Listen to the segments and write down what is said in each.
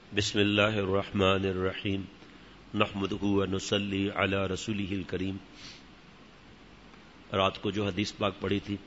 بسم اللہ الرحمن الرحیم نحمدہ ونصلی علی رسولہ الکریم۔ رات کو جو حدیث پاک پڑھی تھی،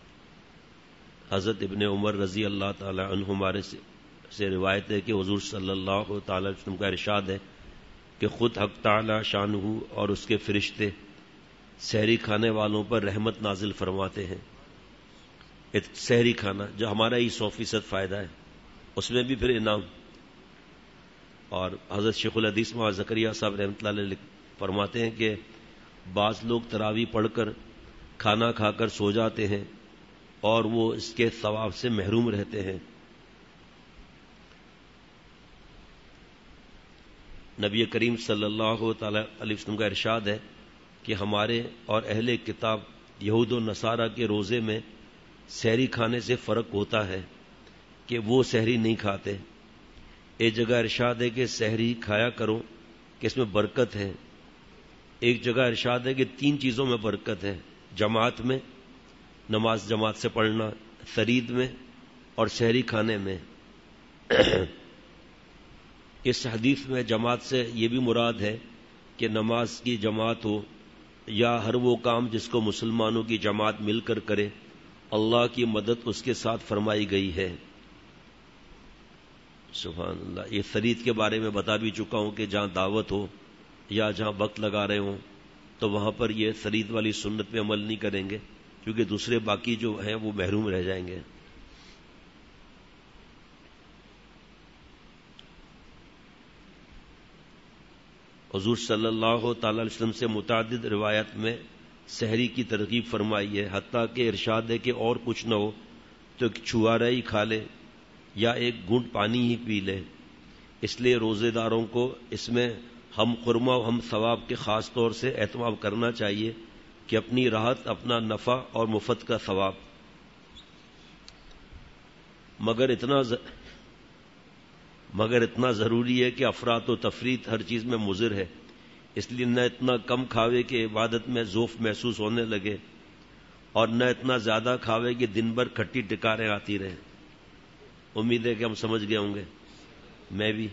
حضرت ابن عمر رضی اللہ تعالی عنہما سے روایت ہے کہ حضور صلی اللہ تعالی علیہ وسلم کا ارشاد ہے کہ خود حق تعالی شانہ اور اس کے فرشتے سحری کھانے والوں پر رحمت نازل فرماتے ہیں۔ سحری کھانا جو ہمارا ہی 100% فائدہ ہے، اس میں بھی پھر انعام۔ اور حضرت شیخ الحدیث مولانا زکریا صاحب رحمۃ اللہ علیہ فرماتے ہیں کہ بعض لوگ تراویح پڑھ کر کھانا کھا کر سو جاتے ہیں اور وہ اس کے ثواب سے محروم رہتے ہیں۔ نبی کریم صلی اللہ تعالی علیہ وسلم کا ارشاد ہے کہ ہمارے اور اہل کتاب یہود و نصارہ کے روزے میں سحری کھانے سے فرق ہوتا ہے کہ وہ سحری نہیں کھاتے۔ ایک جگہ ارشاد ہے کہ سحری کھایا کرو کہ اس میں برکت ہے، ایک جگہ ارشاد ہے کہ 3 چیزوں میں برکت ہے: جماعت میں، نماز جماعت سے پڑھنا، ثرید میں اور سحری کھانے میں۔ اس حدیث میں جماعت سے یہ بھی مراد ہے کہ نماز کی جماعت ہو یا ہر وہ کام جس کو مسلمانوں کی جماعت مل کر کرے، اللہ کی مدد اس کے ساتھ فرمائی گئی ہے۔ سبحان اللہ۔ یہ ثرید کے بارے میں بتا بھی چکا ہوں کہ جہاں دعوت ہو یا جہاں وقت لگا رہے ہوں تو وہاں پر یہ ثرید والی سنت پہ عمل نہیں کریں گے، کیونکہ دوسرے باقی جو ہیں وہ محروم رہ جائیں گے۔ حضور صلی اللہ تعالی علیہ وسلم سے متعدد روایت میں سحری کی ترغیب فرمائی ہے، حتیٰ کہ ارشاد ہے کہ اور کچھ نہ ہو تو ایک چھوارا ہی کھا لے یا ایک گھونٹ پانی ہی پی لے۔ اس لیے روزے داروں کو اس میں ہم خرما و ہم ثواب کے خاص طور سے اہتمام کرنا چاہیے کہ اپنی راحت، اپنا نفع اور مفت کا ثواب۔ مگر اتنا ضروری ہے کہ افراط و تفریط ہر چیز میں مضر ہے، اس لیے نہ اتنا کم کھاوے کہ عبادت میں ذوف محسوس ہونے لگے اور نہ اتنا زیادہ کھاوے کہ دن بھر کھٹی ٹکاریں آتی رہیں۔ امید ہے کہ ہم سمجھ گئے ہوں گے، میں بھی۔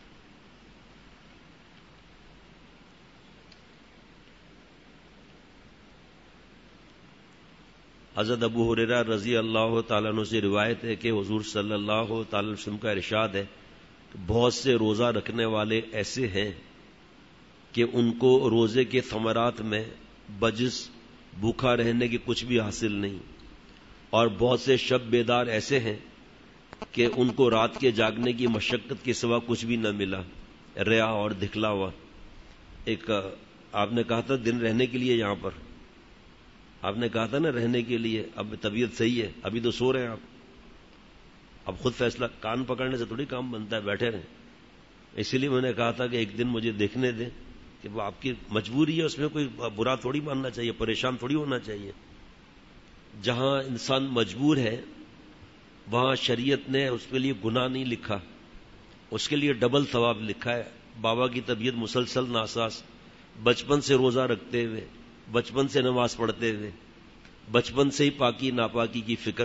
حضرت ابو ہریرہ رضی اللہ تعالیٰ عنہ سے روایت ہے کہ حضور صلی اللہ تعالی علیہ وسلم کا ارشاد ہے کہ بہت سے روزہ رکھنے والے ایسے ہیں کہ ان کو روزے کے ثمرات میں بجز بھوکا رہنے کی کچھ بھی حاصل نہیں، اور بہت سے شب بیدار ایسے ہیں کہ ان کو رات کے جاگنے کی مشقت کے سوا کچھ بھی نہ ملا، ریا اور دکھلاوا۔ ایک آپ نے کہا تھا دن رہنے کے لیے، یہاں پر آپ نے کہا تھا نا رہنے کے لیے، اب طبیعت صحیح ہے، ابھی تو سو رہے ہیں آپ، اب خود فیصلہ، کان پکڑنے سے تھوڑی کام بنتا ہے، بیٹھے رہیں۔ اسی لیے میں نے کہا تھا کہ ایک دن مجھے دیکھنے دیں کہ وہ آپ کی مجبوری ہے، اس میں کوئی برا تھوڑی ماننا چاہیے، پریشان تھوڑی ہونا چاہیے۔ جہاں انسان مجبور ہے وہاں شریعت نے اس کے لیے گناہ نہیں لکھا، اس کے لیے ڈبل ثواب لکھا ہے۔ بابا کی طبیعت مسلسل ناساز، بچپن سے روزہ رکھتے ہوئے، بچپن سے نماز پڑھتے ہوئے، بچپن سے ہی پاکی ناپاکی کی فکر،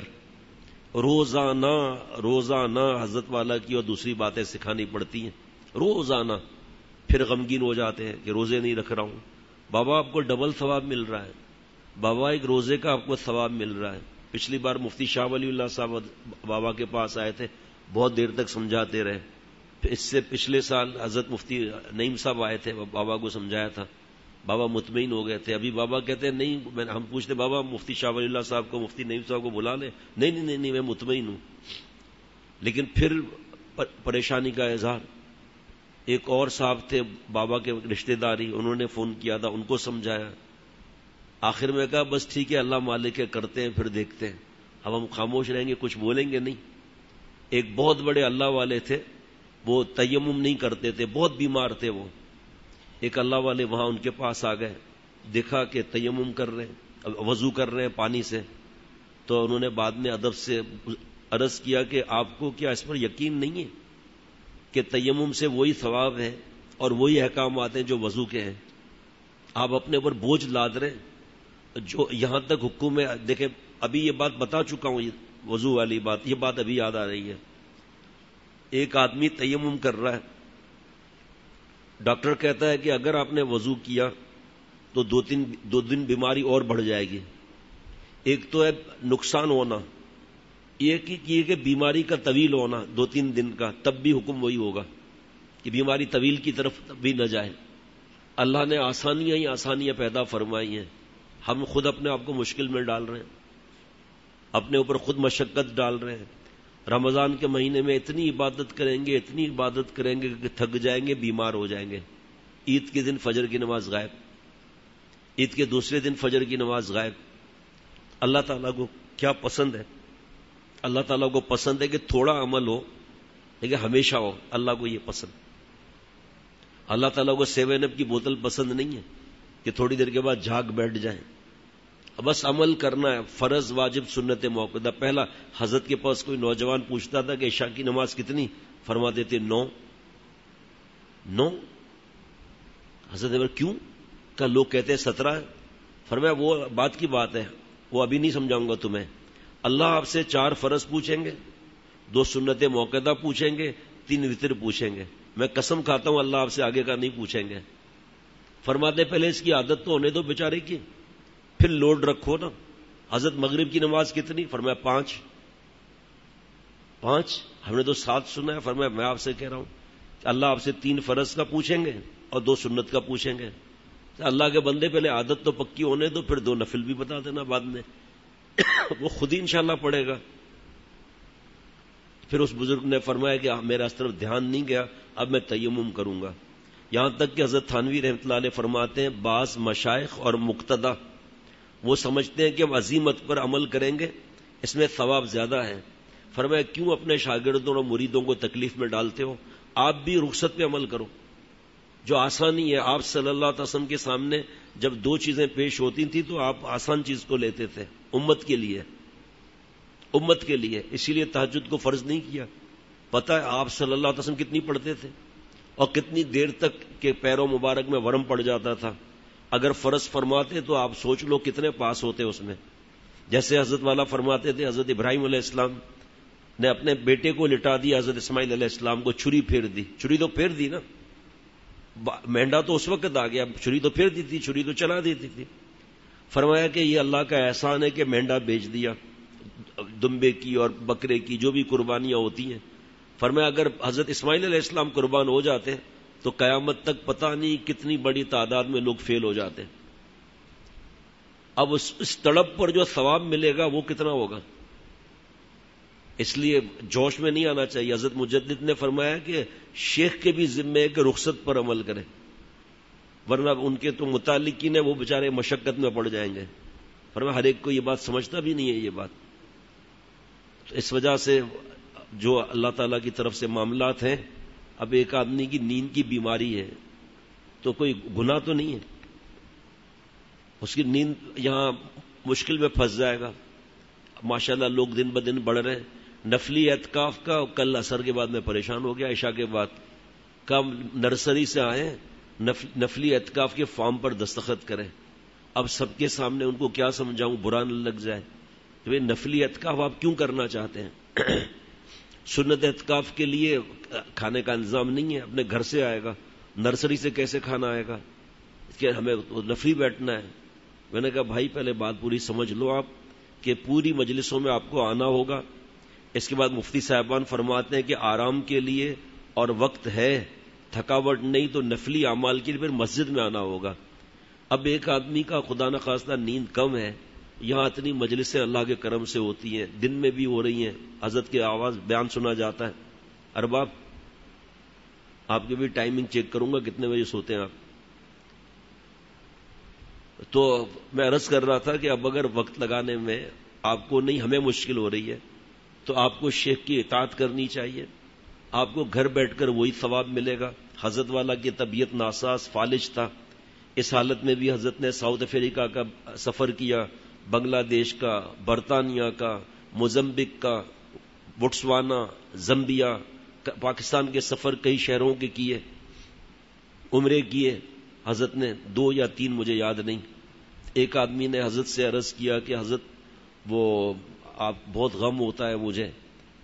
روزانہ حضرت والا کی اور دوسری باتیں سکھانی پڑتی ہیں روزانہ، پھر غمگین ہو جاتے ہیں کہ روزے نہیں رکھ رہا ہوں۔ بابا آپ کو ڈبل ثواب مل رہا ہے، بابا ایک روزے کا آپ کو ثواب مل رہا ہے۔ پچھلی بار مفتی شاہ ولی اللہ صاحب بابا کے پاس آئے تھے، بہت دیر تک سمجھاتے رہے۔ اس سے پچھلے سال حضرت مفتی نعیم صاحب آئے تھے، بابا کو سمجھایا تھا، بابا مطمئن ہو گئے تھے۔ ابھی بابا کہتے ہیں نہیں، ہم پوچھتے بابا مفتی شاہ ولی اللہ صاحب کو، مفتی نعیم صاحب کو بلا لیں، نہیں میں مطمئن ہوں۔ لیکن پھر پریشانی کا اظہار۔ ایک اور صاحب تھے بابا کے رشتہ داری، انہوں نے فون کیا تھا، ان کو سمجھایا۔ آخر میں کہا بس ٹھیک ہے، اللہ مالک ہے، کرتے ہیں پھر دیکھتے ہیں۔ اب ہم خاموش رہیں گے، کچھ بولیں گے نہیں۔ ایک بہت بڑے اللہ والے تھے، وہ تیمم نہیں کرتے تھے، بہت بیمار تھے وہ۔ ایک اللہ والے وہاں ان کے پاس آ گئے، دیکھا کہ تیمم کر رہے ہیں، وضو کر رہے ہیں پانی سے، تو انہوں نے بعد میں ادب سے عرض کیا کہ آپ کو کیا اس پر یقین نہیں ہے کہ تیمم سے وہی ثواب ہے اور وہی احکامات ہیں جو وضو کے ہیں؟ آپ اپنے اوپر بوجھ لاد رہے ہیں۔ جو یہاں تک حکم ہے، دیکھیں ابھی یہ بات بتا چکا ہوں، یہ وضو والی بات، یہ بات ابھی یاد آ رہی ہے۔ ایک آدمی تیمم کر رہا ہے، ڈاکٹر کہتا ہے کہ اگر آپ نے وضو کیا تو دو دن بیماری اور بڑھ جائے گی. ایک تو ہے نقصان ہونا، ایک یہ کہ بیماری کا طویل ہونا 2-3 دن کا، تب بھی حکم وہی ہوگا کہ بیماری طویل کی طرف بھی نہ جائے. اللہ نے آسانیاں ہی آسانیاں پیدا فرمائی ہیں، ہم خود اپنے آپ کو مشکل میں ڈال رہے ہیں، اپنے اوپر خود مشقت ڈال رہے ہیں. رمضان کے مہینے میں اتنی عبادت کریں گے، اتنی عبادت کریں گے کہ تھک جائیں گے، بیمار ہو جائیں گے. عید کے دن فجر کی نماز غائب، عید کے دوسرے دن فجر کی نماز غائب. اللہ تعالیٰ کو کیا پسند ہے؟ اللہ تعالیٰ کو پسند ہے کہ تھوڑا عمل ہو لیکن ہمیشہ ہو. اللہ کو یہ پسند. اللہ تعالیٰ کو 7 اپ کی بوتل پسند نہیں ہے کہ تھوڑی دیر کے بعد جھاگ بیٹھ جائیں. بس عمل کرنا ہے، فرض واجب سنت موقدہ. پہلا حضرت کے پاس کوئی نوجوان پوچھتا تھا کہ عشاء کی نماز کتنی، فرماتے تھے 9. حضرت عمر کیوں؟ کہ لوگ کہتے ہیں 17 ہے. فرمایا وہ بات کی بات ہے، وہ ابھی نہیں سمجھاؤں گا تمہیں. اللہ آپ سے 4 فرض پوچھیں گے، 2 سنت موقدہ پوچھیں گے، 3 وتر پوچھیں گے. میں قسم کھاتا ہوں اللہ آپ سے آگے کا نہیں پوچھیں گے. فرماتے پہلے اس کی عادت تو ہونے دو بیچارے کی، پھر لوڈ رکھو نا. حضرت مغرب کی نماز کتنی؟ فرمایا 5. ہم نے تو 7 سنا ہے. فرمایا میں آپ سے کہہ رہا ہوں کہ اللہ آپ سے 3 فرض کا پوچھیں گے اور 2 سنت کا پوچھیں گے. اللہ کے بندے پہلے عادت تو پکی ہونے دو، پھر 2 نفل بھی بتا دینا بعد میں. وہ خود ہی انشاءاللہ پڑھے گا. پھر اس بزرگ نے فرمایا کہ میرا اس طرف دھیان نہیں گیا، اب میں تیمم کروں گا. یہاں تک کہ حضرت تھانوی رحمۃ اللہ علیہ فرماتے ہیں بعض مشائخ اور مقتدی وہ سمجھتے ہیں کہ ہم عزیمت پر عمل کریں گے اس میں ثواب زیادہ ہے. فرمایا کیوں اپنے شاگردوں اور مریدوں کو تکلیف میں ڈالتے ہو؟ آپ بھی رخصت پہ عمل کرو. جو آسانی ہے، آپ صلی اللہ علیہ وسلم کے سامنے جب 2 چیزیں پیش ہوتی تھیں تو آپ آسان چیز کو لیتے تھے، امت کے لیے. اسی لیے تہجد کو فرض نہیں کیا. پتہ ہے آپ صلی اللہ علیہ وسلم کتنی پڑھتے تھے اور کتنی دیر تک کہ پیروں مبارک میں ورم پڑ جاتا تھا. اگر فرض فرماتے تو آپ سوچ لو کتنے پاس ہوتے اس میں. جیسے حضرت والا فرماتے تھے حضرت ابراہیم علیہ السلام نے اپنے بیٹے کو لٹا دیا، حضرت اسماعیل علیہ السلام کو چھری پھیر دی. چھری تو پھیر دی نا، مینڈا تو اس وقت آ گیا، چھری تو پھیر دی تھی، چھری تو چلا دیتی تھی. فرمایا کہ یہ اللہ کا احسان ہے کہ مینڈا بیچ دیا، دمبے کی اور بکرے کی جو بھی قربانیاں ہوتی ہیں. فرمایا اگر حضرت اسماعیل علیہ السلام قربان ہو جاتے تو قیامت تک پتہ نہیں کتنی بڑی تعداد میں لوگ فیل ہو جاتے. اب اس تڑپ پر جو ثواب ملے گا وہ کتنا ہوگا. اس لیے جوش میں نہیں آنا چاہیے. حضرت مجدد نے فرمایا کہ شیخ کے بھی ذمہ ہے کہ رخصت پر عمل کرے، ورنہ ان کے تو متعلقین ہیں وہ بیچارے مشقت میں پڑ جائیں گے. فرمایا ہر ایک کو یہ بات سمجھتا بھی نہیں ہے یہ بات. تو اس وجہ سے جو اللہ تعالیٰ کی طرف سے معاملات ہیں، اب ایک آدمی کی نیند کی بیماری ہے تو کوئی گناہ تو نہیں ہے، اس کی نیند یہاں مشکل میں پھنس جائے گا. ماشاءاللہ لوگ دن بدن بڑھ رہے ہیں. نفلی اعتکاف کا کل عصر کے بعد میں پریشان ہو گیا، عشاء کے بعد کم نرسری سے آئے نفلی اعتکاف کے فارم پر دستخط کریں. اب سب کے سامنے ان کو کیا سمجھاؤں برا نہ لگ جائے. تو نفلی اعتکاف آپ کیوں کرنا چاہتے ہیں؟ سنت اعتکاف کے لیے کھانے کا انتظام نہیں ہے، اپنے گھر سے آئے گا. نرسری سے کیسے کھانا آئے گا؟ کہ ہمیں نفلی بیٹھنا ہے. میں نے کہا بھائی پہلے بات پوری سمجھ لو آپ کہ پوری مجلسوں میں آپ کو آنا ہوگا. اس کے بعد مفتی صاحبان فرماتے ہیں کہ آرام کے لیے اور وقت ہے، تھکاوٹ نہیں تو نفلی اعمال کے لیے پھر مسجد میں آنا ہوگا. اب ایک آدمی کا خدا نخواستہ نیند کم ہے، یہاں اتنی مجلسیں اللہ کے کرم سے ہوتی ہیں، دن میں بھی ہو رہی ہیں، حضرت کی آواز بیان سنا جاتا ہے. ارباب آپ کی بھی ٹائمنگ چیک کروں گا کتنے بجے سوتے ہیں آپ. تو میں عرض کر رہا تھا کہ اب اگر وقت لگانے میں آپ کو نہیں ہمیں مشکل ہو رہی ہے تو آپ کو شیخ کی اطاعت کرنی چاہیے. آپ کو گھر بیٹھ کر وہی ثواب ملے گا. حضرت والا کی طبیعت ناساز فالج تھا، اس حالت میں بھی حضرت نے ساؤتھ افریقہ کا سفر کیا، بنگلہ دیش کا، برطانیہ کا، موزمبک کا، بوٹسوانا، زمبیا، پاکستان کے سفر کئی شہروں کے کیے، عمرے کیے حضرت نے 2 یا 3 مجھے یاد نہیں. ایک آدمی نے حضرت سے عرض کیا کہ حضرت وہ آپ بہت غم ہوتا ہے مجھے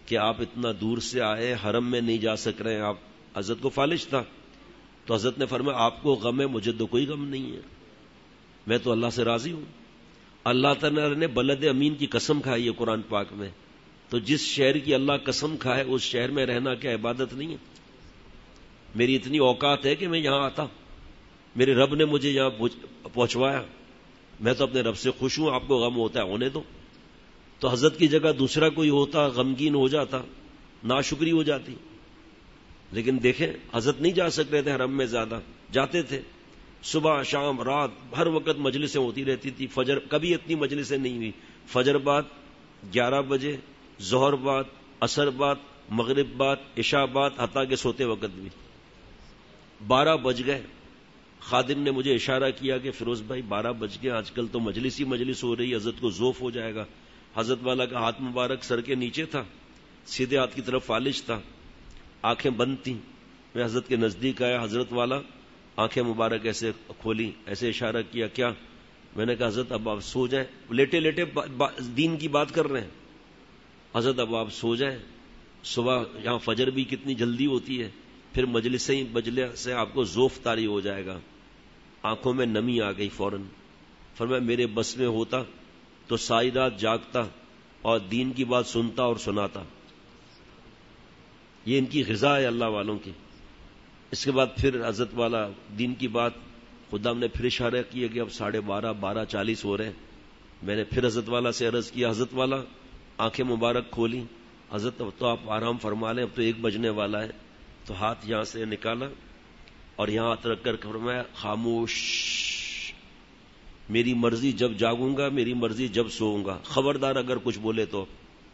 کہ آپ اتنا دور سے آئے, حرم میں نہیں جا سک رہے ہیں آپ. حضرت کو فالج تھا, تو حضرت نے فرمایا آپ کو غم ہے, مجھے تو کوئی غم نہیں ہے, میں تو اللہ سے راضی ہوں. اللہ تعالیٰ نے بلد امین کی قسم کھائی ہے قرآن پاک میں, تو جس شہر کی اللہ قسم کھائے اس شہر میں رہنا کیا عبادت نہیں ہے؟ میری اتنی اوقات ہے کہ میں یہاں آتا, میرے رب نے مجھے یہاں پہنچوایا, میں تو اپنے رب سے خوش ہوں. آپ کو غم ہوتا ہے ہونے دو. تو حضرت کی جگہ دوسرا کوئی ہوتا غمگین ہو جاتا, ناشکری ہو جاتی. لیکن دیکھیں حضرت نہیں جا سکتے تھے حرم میں, زیادہ جاتے تھے صبح شام رات, ہر وقت مجلسیں ہوتی رہتی تھی. فجر کبھی اتنی مجلسیں نہیں ہوئی, فجر بعد 11 بجے, ظہر بعد, عصر بعد, مغرب بعد, عشاء بعد, حتیٰ کہ سوتے وقت بھی 12 بج گئے. خادم نے مجھے اشارہ کیا کہ فیروز بھائی 12 بج گئے, آج کل تو مجلس ہی مجلس ہو رہی, حضرت کو ذوف ہو جائے گا. حضرت والا کا ہاتھ مبارک سر کے نیچے تھا, سیدھے ہاتھ کی طرف فالج تھا, آنکھیں بند تھیں. میں حضرت کے نزدیک آیا, حضرت والا آنکھیں مبارک ایسے کھولی, ایسے اشارہ کیا, کیا؟ میں نے کہا حضرت اب آپ سو جائیں, لیٹے لیٹے دین کی بات کر رہے ہیں. حضرت اب آپ سو جائیں, صبح یہاں فجر بھی کتنی جلدی ہوتی ہے, پھر مجلسیں ہی بجلے سے آپ کو ذوف طاری ہو جائے گا. آنکھوں میں نمی آ گئی فوراً. فرمایا میرے بس میں ہوتا تو ساری رات جاگتا اور دین کی بات سنتا اور سناتا. یہ ان کی غذا ہے اللہ والوں کی. اس کے بعد پھر حضرت والا دین کی بات, خدا نے پھر اشارہ کیا کہ اب 12:30 12:40 ہو رہے ہیں. میں نے پھر حضرت والا سے عرض کیا, حضرت والا آنکھیں مبارک کھولی. حضرت اب تو آپ آرام فرما لیں, اب تو 1 بجنے والا ہے. تو ہاتھ یہاں سے نکالا اور یہاں رکھ کر فرمایا خاموش, میری مرضی جب جاگوں گا, میری مرضی جب سوؤں گا, خبردار اگر کچھ بولے تو.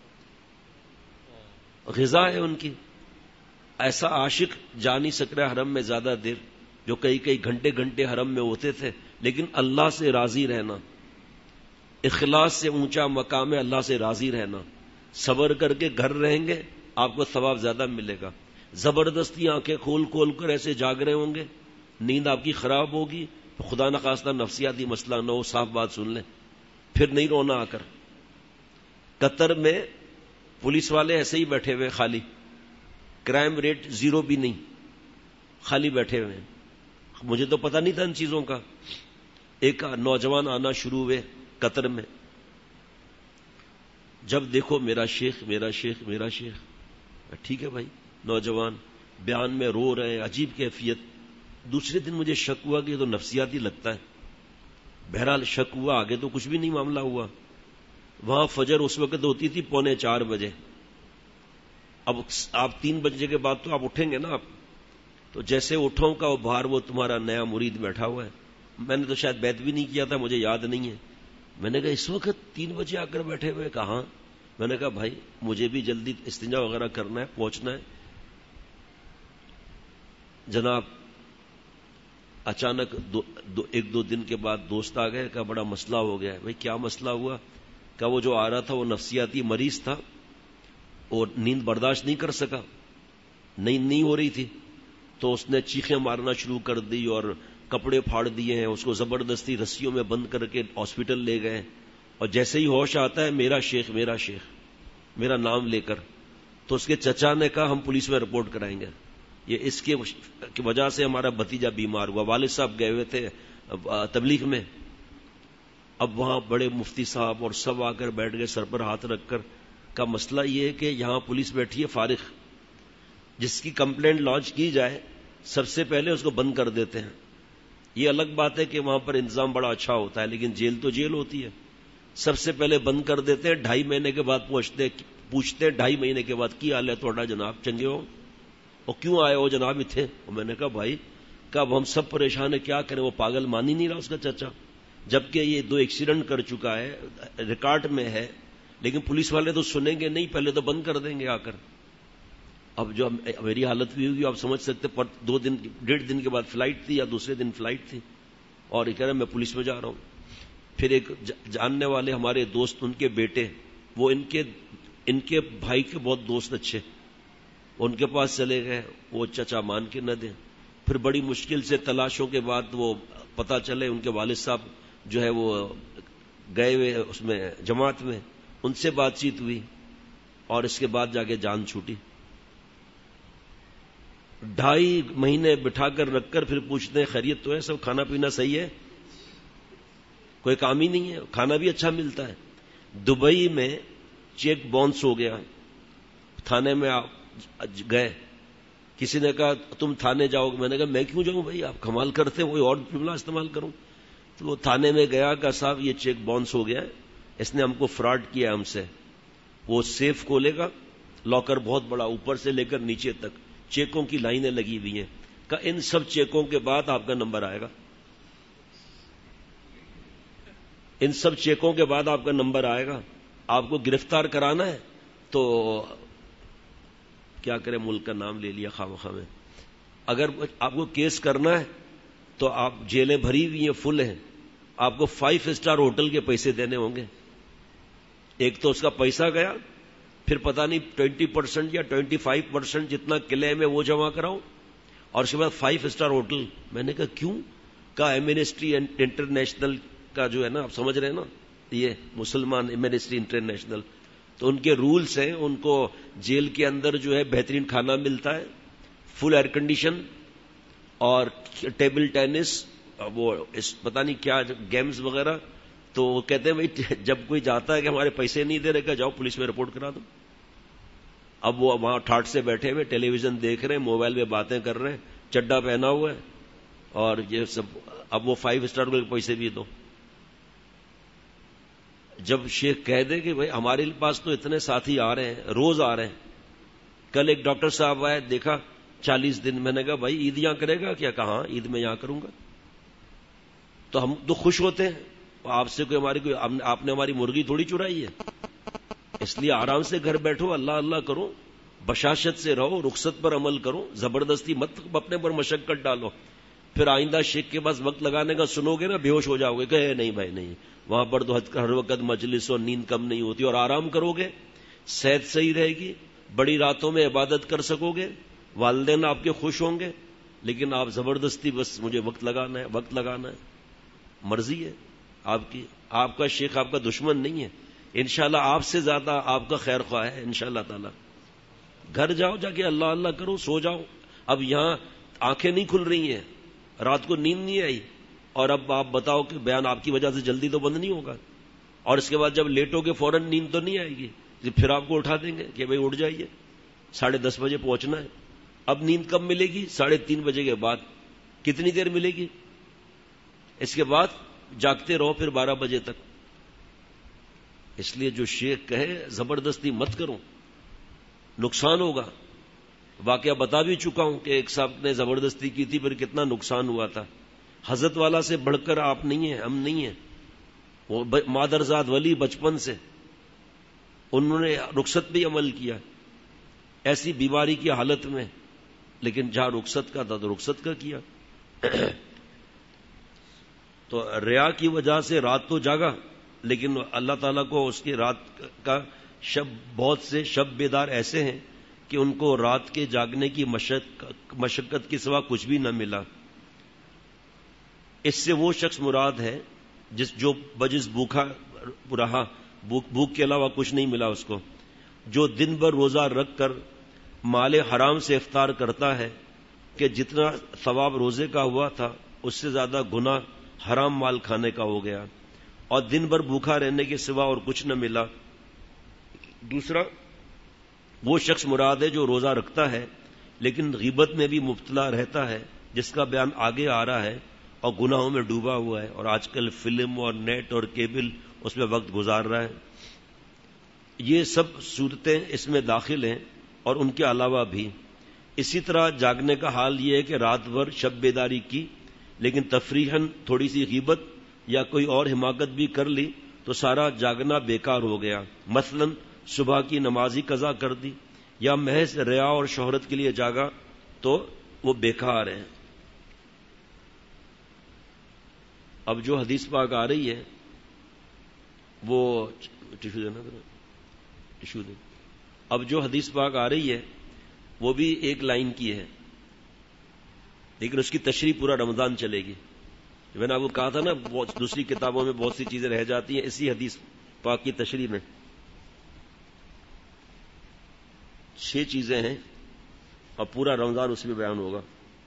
غذا ہے ان کی. ایسا عاشق جا نہیں سک رہا حرم میں زیادہ دیر, جو کئی گھنٹے گھنٹے حرم میں ہوتے تھے. لیکن اللہ سے راضی رہنا, اخلاص سے اونچا مقام ہے اللہ سے راضی رہنا. صبر کر کے گھر رہیں گے آپ کو ثواب زیادہ ملے گا. زبردستی آنکھیں کھول کھول کر ایسے جاگ رہے ہوں گے, نیند آپ کی خراب ہوگی, خدا نخواستہ نفسیاتی مسئلہ نہ ہو, صاف بات سن لیں, پھر نہیں رونا آ کر. قطر میں پولیس والے ایسے ہی بیٹھے ہوئے خالی, کرائم ریٹ 0 بھی نہیں, خالی بیٹھے ہوئے ہیں. مجھے تو پتہ نہیں تھا ان چیزوں کا. ایک نوجوان آنا شروع ہوئے قطر میں, جب دیکھو میرا شیخ میرا شیخ میرا شیخ. ٹھیک ہے بھائی, نوجوان بیان میں رو رہے ہیں, عجیب کیفیت. دوسرے دن مجھے شک ہوا کہ یہ تو نفسیاتی لگتا ہے. بہرحال شک ہوا, آگے تو کچھ بھی نہیں معاملہ ہوا. وہاں فجر اس وقت ہوتی تھی 3:45 بجے. اب آپ 3 بجے کے بعد تو آپ اٹھیں گے نا آپ, تو جیسے اٹھوں کا وہ باہر وہ تمہارا نیا مرید بیٹھا ہوا ہے. میں نے تو شاید بیعت بھی نہیں کیا تھا, مجھے یاد نہیں ہے. میں نے کہا اس وقت 3 بجے آ کر بیٹھے ہوئے. کہاں؟ میں نے کہا بھائی مجھے بھی جلدی استنجا وغیرہ کرنا ہے, پہنچنا ہے. جناب اچانک 1-2 دن کے بعد دوست آ گئے, کہ بڑا مسئلہ ہو گیا ہے. بھائی کیا مسئلہ ہوا؟ کہ وہ جو آ رہا تھا وہ نفسیاتی مریض تھا, اور نیند برداشت نہیں کر سکا, نیند نہیں ہو رہی تھی, تو اس نے چیخیں مارنا شروع کر دی اور کپڑے پھاڑ دیے ہیں. اس کو زبردستی رسیوں میں بند کر کے ہاسپٹل لے گئے, اور جیسے ہی ہوش آتا ہے میرا شیخ میرا شیخ میرا نام لے کر, تو اس کے چچا نے کہا ہم پولیس میں رپورٹ کرائیں گے, یہ اس کی وجہ سے ہمارا بھتیجا بیمار ہوا. والد صاحب گئے ہوئے تھے تبلیغ میں. اب وہاں بڑے مفتی صاحب اور سب آ کر بیٹھ گئے سر پر ہاتھ رکھ کر. کا مسئلہ یہ ہے کہ یہاں پولیس بیٹھی ہے فارغ, جس کی کمپلینٹ لانچ کی جائے سب سے پہلے اس کو بند کر دیتے ہیں. یہ الگ بات ہے کہ وہاں پر انتظام بڑا اچھا ہوتا ہے, لیکن جیل تو جیل ہوتی ہے. سب سے پہلے بند کر دیتے ہیں, 2.5 مہینے کے بعد پوچھتے 2.5 مہینے کے بعد کی حال ہے تھوڑا جناب, چنگے ہو اور کیوں آئے ہو جناب اتنے. اور میں نے کہا بھائی کب ہم سب پریشان ہیں, کیا کریں. وہ پاگل مان ہی نہیں رہا اس کا چچا, جبکہ یہ 2 ایکسیڈنٹ کر چکا ہے, ریکارڈ میں ہے. لیکن پولیس والے تو سنیں گے نہیں, پہلے تو بند کر دیں گے آ کر. اب جو میری حالت بھی ہوگی آپ سمجھ سکتے. پر 1.5 دن کے بعد فلائٹ تھی, یا دوسرے دن فلائٹ تھی, اور یہ کہہ رہے میں پولیس میں جا رہا ہوں. پھر ایک جاننے والے ہمارے دوست, ان کے بیٹے, وہ ان کے بھائی کے بہت دوست اچھے, ان کے پاس چلے گئے. وہ چچا مان کے نہ دیں. پھر بڑی مشکل سے تلاشوں کے بعد وہ پتہ چلے ان کے والد صاحب جو ہے وہ گئے ہوئے اس میں جماعت میں, ان سے بات چیت ہوئی. اور اس کے بعد جا کے جان چھوٹی. 2.5 مہینے بٹھا کر رکھ کر پھر پوچھتے ہیں خیریت تو ہے سب, کھانا پینا صحیح ہے؟ کوئی کام ہی نہیں ہے, کھانا بھی اچھا ملتا ہے. دبئی میں چیک باؤنس ہو گیا, تھانے میں گئے, کسی نے کہا تم تھانے جاؤ گے, میں نے کہا میں کیوں جاؤں بھائی, آپ کمال کرتے ہیں, کوئی اور جملہ استعمال کروں. تو وہ تھانے میں گیا کہ صاحب یہ چیک باؤنس ہو گیا ہے, اس نے ہم کو فراڈ کیا ہم سے. وہ سیف کھولے گا, لاکر بہت بڑا اوپر سے لے کر نیچے تک چیکوں کی لائنیں لگی ہوئی ہیں, کہ ان سب چیکوں کے بعد آپ کا نمبر آئے گا, ان سب چیکوں کے بعد آپ کا نمبر آئے گا. آپ کو گرفتار کرانا ہے تو کیا کرے, ملک کا نام لے لیا خواہ میں. اگر آپ کو کیس کرنا ہے تو آپ جیلیں بھری ہوئی ہیں, فل ہیں, آپ کو 5 اسٹار ہوٹل کے پیسے دینے ہوں گے. ایک تو اس کا پیسہ گیا, پھر پتہ نہیں 20% یا 25% جتنا کلیم ہے وہ جمع کراؤں, اور اس کے بعد 5 اسٹار ہوٹل. میں نے کہا کیوں؟ کہا ایمنسٹری انٹرنیشنل کا جو ہے نا, آپ سمجھ رہے ہیں نا, یہ مسلمان ایمنسٹری انٹرنیشنل, تو ان کے رولز ہیں, ان کو جیل کے اندر جو ہے بہترین کھانا ملتا ہے, فل ایئر کنڈیشن, اور ٹیبل ٹینس, وہ پتہ نہیں کیا گیمز وغیرہ. تو وہ کہتے ہیں بھائی جب کوئی جاتا ہے کہ ہمارے پیسے نہیں دے رہے, کہ جاؤ پولیس میں رپورٹ کرا دو. اب وہ وہاں ٹھاٹ سے بیٹھے ہوئے ٹیلی ویژن دیکھ رہے ہیں, موبائل میں باتیں کر رہے ہیں, چڈا پہنا ہوا ہے, اور یہ سب. اب وہ 5 اسٹار کے پیسے بھی دو. جب شیخ کہہ دے کہ بھائی ہمارے پاس تو اتنے ساتھی آ رہے ہیں, روز آ رہے ہیں. کل ایک ڈاکٹر صاحب آئے, دیکھا 40 دن. میں نے کہا بھائی عید یہاں کرے گا کیا؟ کہا عید میں یہاں کروں گا. تو ہم تو خوش ہوتے ہیں, آپ سے کوئی آپ نے ہماری مرغی تھوڑی چرائی ہے. اس لیے آرام سے گھر بیٹھو, اللہ اللہ کرو, بشاشت سے رہو, رخصت پر عمل کرو, زبردستی مت اپنے پر مشقت ڈالو. پھر آئندہ شیخ کے پاس وقت لگانے کا سنو گے نا, بے ہوش ہو جاؤ گے کہ نہیں بھائی نہیں, وہاں پر تو ہر وقت مجلس اور نیند کم نہیں ہوتی, اور آرام کرو گے, صحت صحیح رہے گی, بڑی راتوں میں عبادت کر سکو گے, والدین آپ کے خوش ہوں گے. لیکن آپ زبردستی بس مجھے وقت لگانا ہے, وقت لگانا ہے. مرضی ہے آپ کی, آپ کا شیخ آپ کا دشمن نہیں ہے, انشاءاللہ آپ سے زیادہ آپ کا خیر خواہ ہے انشاءاللہ تعالی. گھر جاؤ, جا کے اللہ اللہ کرو, سو جاؤ. اب یہاں آنکھیں نہیں کھل رہی ہیں, رات کو نیند نہیں آئی, اور اب آپ بتاؤ کہ بیان آپ کی وجہ سے جلدی تو بند نہیں ہوگا, اور اس کے بعد جب لیٹو گے فوراً نیند تو نہیں آئے گی, پھر آپ کو اٹھا دیں گے کہ بھائی اٹھ جائیے, 10:30 بجے پہنچنا ہے. اب نیند کب ملے گی؟ 3:30 بجے کے بعد. کتنی دیر ملے گی؟ اس کے بعد جاگتے رہو پھر 12 بجے تک. اس لیے جو شیخ کہے زبردستی مت کرو, نقصان ہوگا. واقعہ بتا بھی چکا ہوں کہ ایک صاحب نے زبردستی کی تھی, پھر کتنا نقصان ہوا تھا. حضرت والا سے بڑھ کر آپ نہیں ہیں, ہم نہیں ہیں. وہ مادرزاد ولی بچپن سے, انہوں نے رخصت بھی عمل کیا ایسی بیماری کی حالت میں, لیکن جہاں رخصت کا تھا تو رخصت کا کیا. تو ریا کی وجہ سے رات تو جاگا, لیکن اللہ تعالیٰ کو اس کی رات کا بہت سے شب بیدار ایسے ہیں کہ ان کو رات کے جاگنے کی مشقت کے سوا کچھ بھی نہ ملا. اس سے وہ شخص مراد ہے جو بجس بھوکا رہا, بھوک کے علاوہ کچھ نہیں ملا اس کو, جو دن بھر روزہ رکھ کر مال حرام سے افطار کرتا ہے کہ جتنا ثواب روزے کا ہوا تھا اس سے زیادہ گناہ حرام مال کھانے کا ہو گیا, اور دن بھر بھوکا رہنے کے سوا اور کچھ نہ ملا. دوسرا وہ شخص مراد ہے جو روزہ رکھتا ہے لیکن غیبت میں بھی مبتلا رہتا ہے, جس کا بیان آگے آ رہا ہے, اور گناہوں میں ڈوبا ہوا ہے, اور آج کل فلم اور نیٹ اور کیبل اس میں وقت گزار رہا ہے. یہ سب صورتیں اس میں داخل ہیں, اور ان کے علاوہ بھی. اسی طرح جاگنے کا حال یہ ہے کہ رات بھر شب بیداری کی, لیکن تفریحاً تھوڑی سی غیبت یا کوئی اور حماقت بھی کر لی تو سارا جاگنا بیکار ہو گیا. مثلاً صبح کی نمازی قضا کر دی, یا محض ریا اور شہرت کے لیے جاگا تو وہ بیکار ہے. اب جو حدیث پاک آ رہی ہے وہ ٹشو دے. اب جو حدیث پاک آ رہی ہے وہ بھی ایک لائن کی ہے, لیکن اس کی تشریح پورا رمضان چلے گی. میں نے آپ کو کہا تھا نا, دوسری کتابوں میں بہت سی چیزیں رہ جاتی ہیں, اسی حدیث پاک کی تشریح میں. 6 چیزیں ہیں اور پورا رمضان اس میں بیان ہوگا.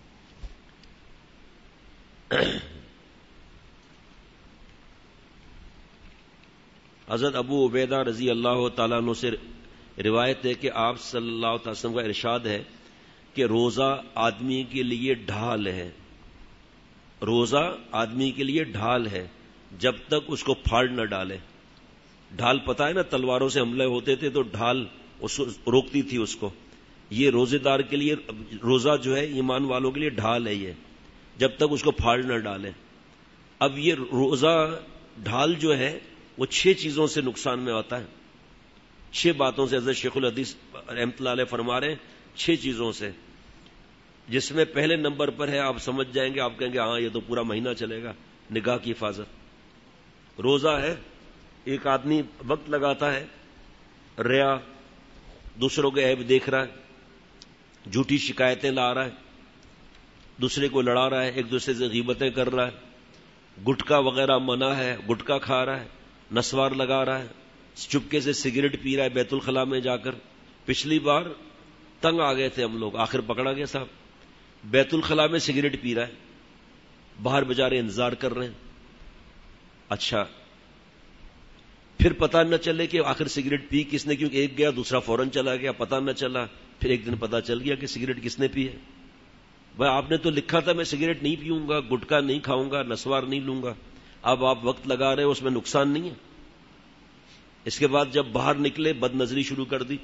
حضرت ابو عبیدہ رضی اللہ تعالیٰ عنہ سے روایت ہے کہ آپ صلی اللہ علیہ وسلم کا ارشاد ہے کہ روزہ آدمی کے لیے ڈھال ہے. روزہ آدمی کے لیے ڈھال ہے جب تک اس کو پھاڑ نہ ڈالے. ڈھال پتہ ہے نا، تلواروں سے حملے ہوتے تھے تو ڈھال اس کو روکتی تھی اس کو. یہ روزے دار کے لیے روزہ جو ہے ایمان والوں کے لیے ڈھال ہے، یہ جب تک اس کو پھاڑ نہ ڈالے. اب یہ روزہ ڈھال جو ہے وہ 6 چیزوں سے نقصان میں ہوتا ہے. 6 باتوں سے حضرت شیخ الحدیث رحمۃ اللہ علیہ فرما رہے ہیں، 6 چیزوں سے، جس میں پہلے نمبر پر ہے، آپ سمجھ جائیں گے، آپ کہیں گے ہاں یہ تو پورا مہینہ چلے گا، نگاہ کی حفاظت. روزہ ہے، ایک آدمی وقت لگاتا ہے، ریا، دوسروں کے عیب دیکھ رہا ہے، جھوٹی شکایتیں لا رہا ہے، دوسرے کو لڑا رہا ہے، ایک دوسرے سے غیبتیں کر رہا ہے، گٹکا وغیرہ منع ہے، گٹکا کھا رہا ہے، نسوار لگا رہا ہے، چپکے سے سگریٹ پی رہا ہے بیت الخلاء میں جا کر. پچھلی بار تنگ آ گئے تھے ہم لوگ، آخر پکڑا گیا صاحب. بیت الخلاء میں سگریٹ پی رہا ہے، باہر بیچارے انتظار کر رہے ہیں. اچھا، پھر پتہ نہ چلے کہ آخر سگریٹ پی کس نے، کیونکہ ایک گیا دوسرا فوراً چلا گیا، پتہ نہ چلا. پھر ایک دن پتہ چل گیا کہ سگریٹ کس نے پی ہے. بھائی آپ نے تو لکھا تھا میں سگریٹ نہیں پیوں گا، گٹکا نہیں کھاؤں گا، نسوار نہیں لوں گا. اب آپ وقت لگا رہے ہو، اس میں نقصان نہیں ہے. اس کے بعد جب باہر نکلے بد نظری شروع کر دی.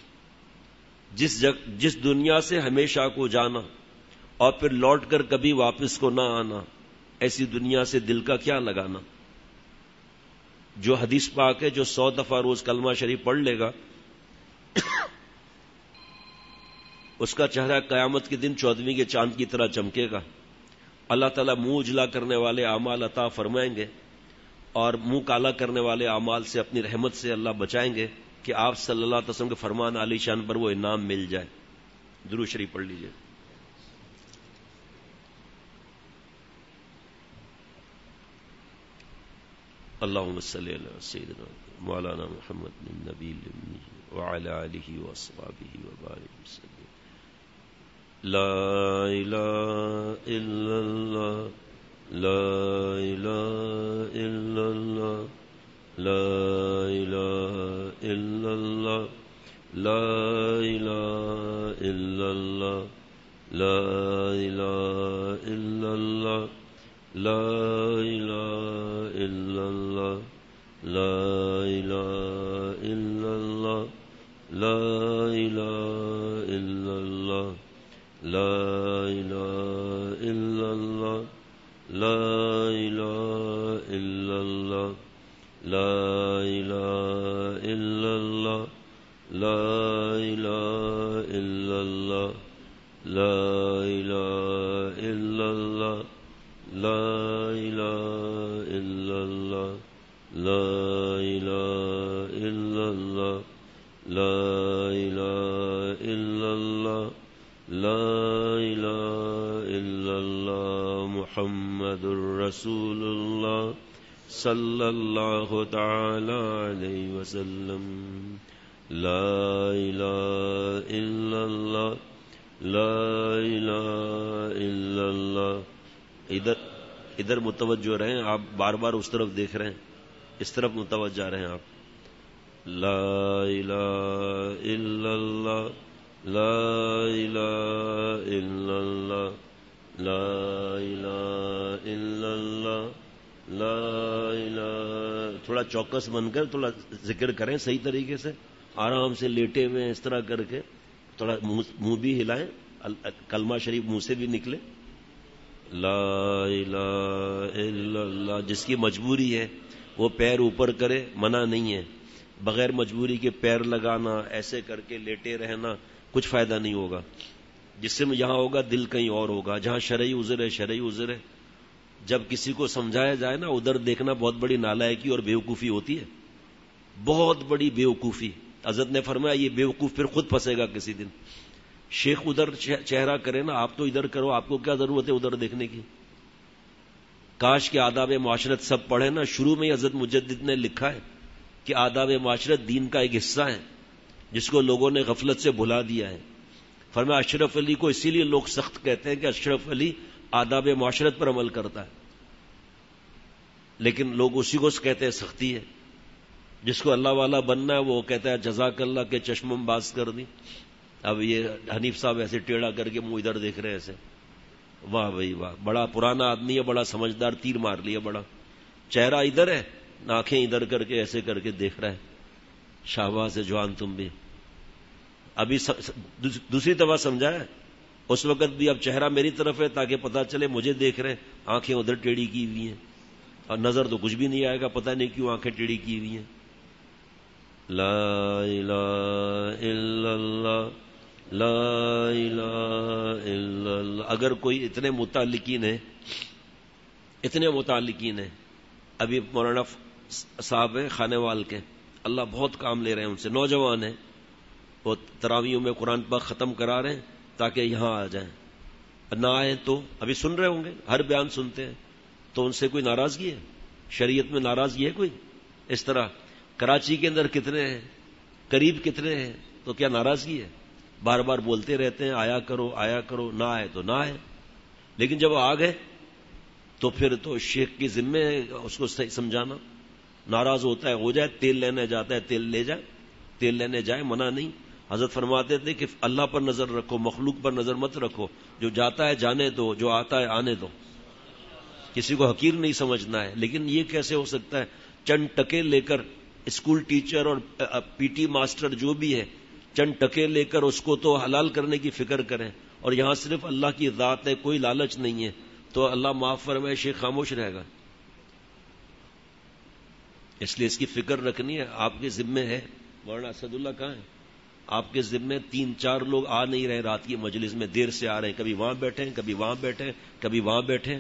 جس دنیا سے ہمیشہ کو جانا اور پھر لوٹ کر کبھی واپس کو نہ آنا، ایسی دنیا سے دل کا کیا لگانا. جو حدیث پاک ہے، جو 100 دفعہ روز کلمہ شریف پڑھ لے گا اس کا چہرہ قیامت کے دن 14ویں کے چاند کی طرح چمکے گا. اللہ تعالیٰ منہ اجلا کرنے والے اعمال عطا فرمائیں گے اور منہ کالا کرنے والے اعمال سے اپنی رحمت سے اللہ بچائیں گے کہ آپ صلی اللہ علیہ وسلم کے فرمان عالی شان پر وہ انعام مل جائے. درود شریف پڑھ لیجئے. اللہم صلی علی سیدنا مولانا محمد النبی الأمی وعلی آلہ واصحابہ وبارک وسلم. لا الہ الا اللہ، لا الہ الا اللہ، لا الہ الا اللہ، لا الہ الا اللہ، لا الہ الا اللہ، لا الہ الا اللہ، لا الہ الا اللہ، لا الہ الا اللہ، لا الہ الا اللہ، لا الہ الا اللہ، لا الہ الا اللہ، لا الہ الا اللہ، لا الہ الا اللہ، لا الہ الا اللہ، لا الہ الا اللہ، لا الہ الا اللہ، لا الہ الا اللہ محمد الرسول اللہ صلی اللہ تعالی علیہ وسلم. لا الہ الا اللہ، لا الہ الا اللہ. ادھر متوجہ رہیں، آپ بار بار اس طرف دیکھ رہے ہیں، اس طرف متوجہ رہیں آپ. لا الہ الا اللہ، لا الہ الا اللہ، لا الہ الا اللہ، لا الہ. تھوڑا چوکس بن کر تھوڑا ذکر کریں صحیح طریقے سے، آرام سے لیٹے ہوئے اس طرح کر کے تھوڑا منہ بھی ہلائیں، کلمہ شریف منہ سے بھی نکلے. لا الہ الا اللہ. جس کی مجبوری ہے وہ پیر اوپر کرے، منع نہیں ہے. بغیر مجبوری کے پیر لگانا، ایسے کر کے لیٹے رہنا کچھ فائدہ نہیں ہوگا. جسم یہاں ہوگا، دل کہیں اور ہوگا. جہاں شرعی عذر ہے، شرعی عذر ہے. جب کسی کو سمجھایا جائے نا، ادھر دیکھنا بہت بڑی نالائکی اور بیوقوفی ہوتی ہے، بہت بڑی بیوقوفی. حضرت نے فرمایا یہ بیوقوف پھر خود پھنسے گا کسی دن. شیخ ادھر چہرہ کرے نا، آپ تو ادھر کرو، آپ کو کیا ضرورت ہے ادھر دیکھنے کی. کاش کے آداب معاشرت سب پڑھے نا. شروع میں ہی حضرت مجدد نے لکھا ہے کہ آداب معاشرت دین کا ایک حصہ ہے. جس کو لوگوں نے غفلت سے بھلا دیا ہے. فرمایا اشرف علی کو اسی لیے لوگ سخت کہتے ہیں کہ اشرف علی آداب معاشرت پر عمل کرتا ہے، لیکن لوگ اسی کو کہتے ہیں سختی ہے. جس کو اللہ والا بننا ہے وہ کہتا ہے جزاک اللہ کے چشمم باز کر دی. اب یہ حنیف صاحب ایسے ٹیڑھا کر کے منہ ادھر دیکھ رہے ہیں ایسے، واہ بھائی واہ، بڑا پرانا آدمی ہے، بڑا سمجھدار، تیر مار لیا، بڑا چہرہ ادھر ہے، آنکھیں ادھر کر کے ایسے کر کے دیکھ رہا ہے. شہباز ہے جوان تم بھی. ابھی دوسری طرح سمجھایا اس وقت بھی، اب چہرہ میری طرف ہے تاکہ پتا چلے مجھے دیکھ رہے ہیں، آنکھیں ادھر ٹیڑھی کی ہوئی ہیں، اور نظر تو کچھ بھی نہیں آئے گا، پتہ نہیں کیوں آنکھیں ٹیڑھی کی ہوئی ہیں. لا الہ الا اللہ لا الہ الا اللہ. اگر کوئی اتنے متعلقین ہیں، ابھی مولانا صاحب ہیں خانے وال کے، اللہ بہت کام لے رہے ہیں ان سے، نوجوان ہیں، وہ تراویحوں میں قرآن پاک ختم کرا رہے ہیں تاکہ یہاں آ جائیں. نہ آئے تو ابھی سن رہے ہوں گے، ہر بیان سنتے ہیں، تو ان سے کوئی ناراضگی ہے؟ شریعت میں ناراضگی ہے کوئی؟ اس طرح کراچی کے اندر کتنے ہیں، قریب کتنے ہیں، تو کیا ناراضگی ہے؟ بار بار بولتے رہتے ہیں آیا کرو آیا کرو، نہ آئے تو نہ آئے. لیکن جب آ گئے تو پھر تو شیخ کی ذمہ ہے اس کو صحیح سمجھانا. ناراض ہوتا ہے ہو جائے، تیل لینے جاتا ہے تیل لے جائے، تیل لینے جائے، منع نہیں. حضرت فرماتے تھے کہ اللہ پر نظر رکھو، مخلوق پر نظر مت رکھو. جو جاتا ہے جانے دو، جو آتا ہے آنے دو. کسی کو حقیر نہیں سمجھنا ہے. لیکن یہ کیسے ہو سکتا ہے چند ٹکے لے کر اسکول ٹیچر اور پی ٹی ماسٹر جو بھی ہے، چند ٹکے لے کر اس کو تو حلال کرنے کی فکر کریں، اور یہاں صرف اللہ کی ذات ہے، کوئی لالچ نہیں ہے، تو اللہ معاف فرمائے شیخ خاموش رہے گا. اس لیے اس کی فکر رکھنی ہے. آپ کے ذمے ہے. مولانا اسد اللہ کہاں ہے؟ آپ کے ذمے 3-4 لوگ آ نہیں رہے رات کی مجلس میں، دیر سے آ رہے ہیں، کبھی وہاں بیٹھے ہیں، کبھی وہاں بیٹھے ہیں، کبھی وہاں بیٹھے ہیں.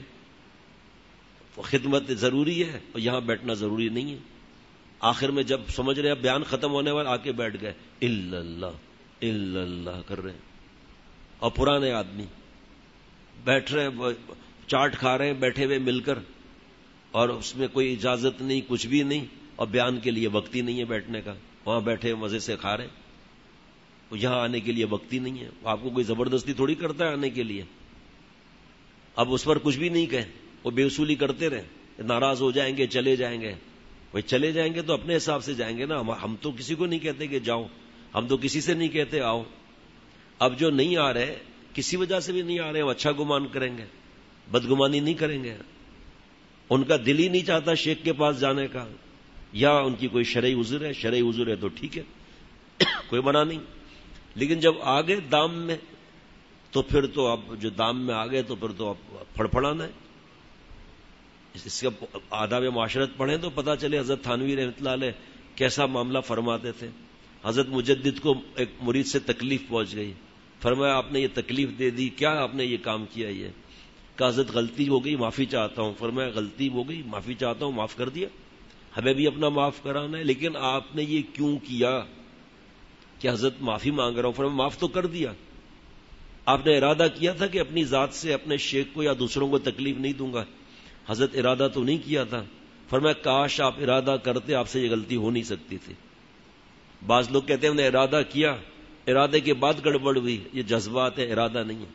خدمت ضروری ہے اور یہاں بیٹھنا ضروری نہیں ہے. آخر میں جب سمجھ رہے ہیں بیان ختم ہونے والا، آ کے بیٹھ گئے، الا اللہ کر رہے ہیں. اور پرانے آدمی بیٹھ رہے ہیں، چاٹ کھا رہے ہیں بیٹھے ہوئے مل کر، اور اس میں کوئی اجازت نہیں، کچھ بھی نہیں، اور بیان کے لیے وقت ہی نہیں ہے بیٹھنے کا. وہاں بیٹھے مزے سے کھا رہے ہیں، یہاں آنے کے لیے وقت ہی نہیں ہے. آپ کو کوئی زبردستی تھوڑی کرتا ہے آنے کے لیے. اب اس پر کچھ بھی نہیں کہیں، وہ بے اصولی کرتے رہے، ناراض ہو جائیں گے، چلے جائیں گے. وہ چلے جائیں گے تو اپنے حساب سے جائیں گے نا. ہم تو کسی کو نہیں کہتے کہ جاؤ، ہم تو کسی سے نہیں کہتے آؤ. اب جو نہیں آ رہے، کسی وجہ سے بھی نہیں آ رہے، ہم اچھا گمان کریں گے، بدگمانی نہیں کریں گے. ان کا دل ہی نہیں چاہتا شیخ کے پاس جانے کا، یا ان کی کوئی شرعی عذر ہے. شرعی عذر ہے تو ٹھیک ہے، کوئی منع نہیں. لیکن جب آگے دام میں، تو پھر تو اب جو دام میں آگئے تو پھر تو اب پھڑپڑانا ہے. اس کا آداب معاشرت پڑھیں تو پتہ چلے حضرت تھانوی رحمۃ اللہ علیہ کیسا معاملہ فرماتے تھے. حضرت مجدد کو ایک مرید سے تکلیف پہنچ گئی، فرمایا آپ نے یہ تکلیف دے دی، کیا آپ نے یہ کام کیا؟ یہ کہ حضرت غلطی ہو گئی، معافی چاہتا ہوں. فرمایا غلطی ہو گئی، معافی چاہتا ہوں، معاف کر دیا. ہمیں بھی اپنا معاف کرانا ہے، لیکن آپ نے یہ کیوں کیا؟ کہ حضرت معافی مانگ رہا ہوں. فرمایا معاف تو کر دیا، آپ نے ارادہ کیا تھا کہ اپنی ذات سے اپنے شیخ کو یا دوسروں کو تکلیف نہیں دوں گا. حضرت ارادہ تو نہیں کیا تھا. فرمایا کاش آپ ارادہ کرتے، آپ سے یہ غلطی ہو نہیں سکتی تھی. بعض لوگ کہتے ہیں ہم نے ارادہ کیا، ارادے کے بعد گڑبڑ ہوئی. یہ جذبات ہے، ارادہ نہیں ہے.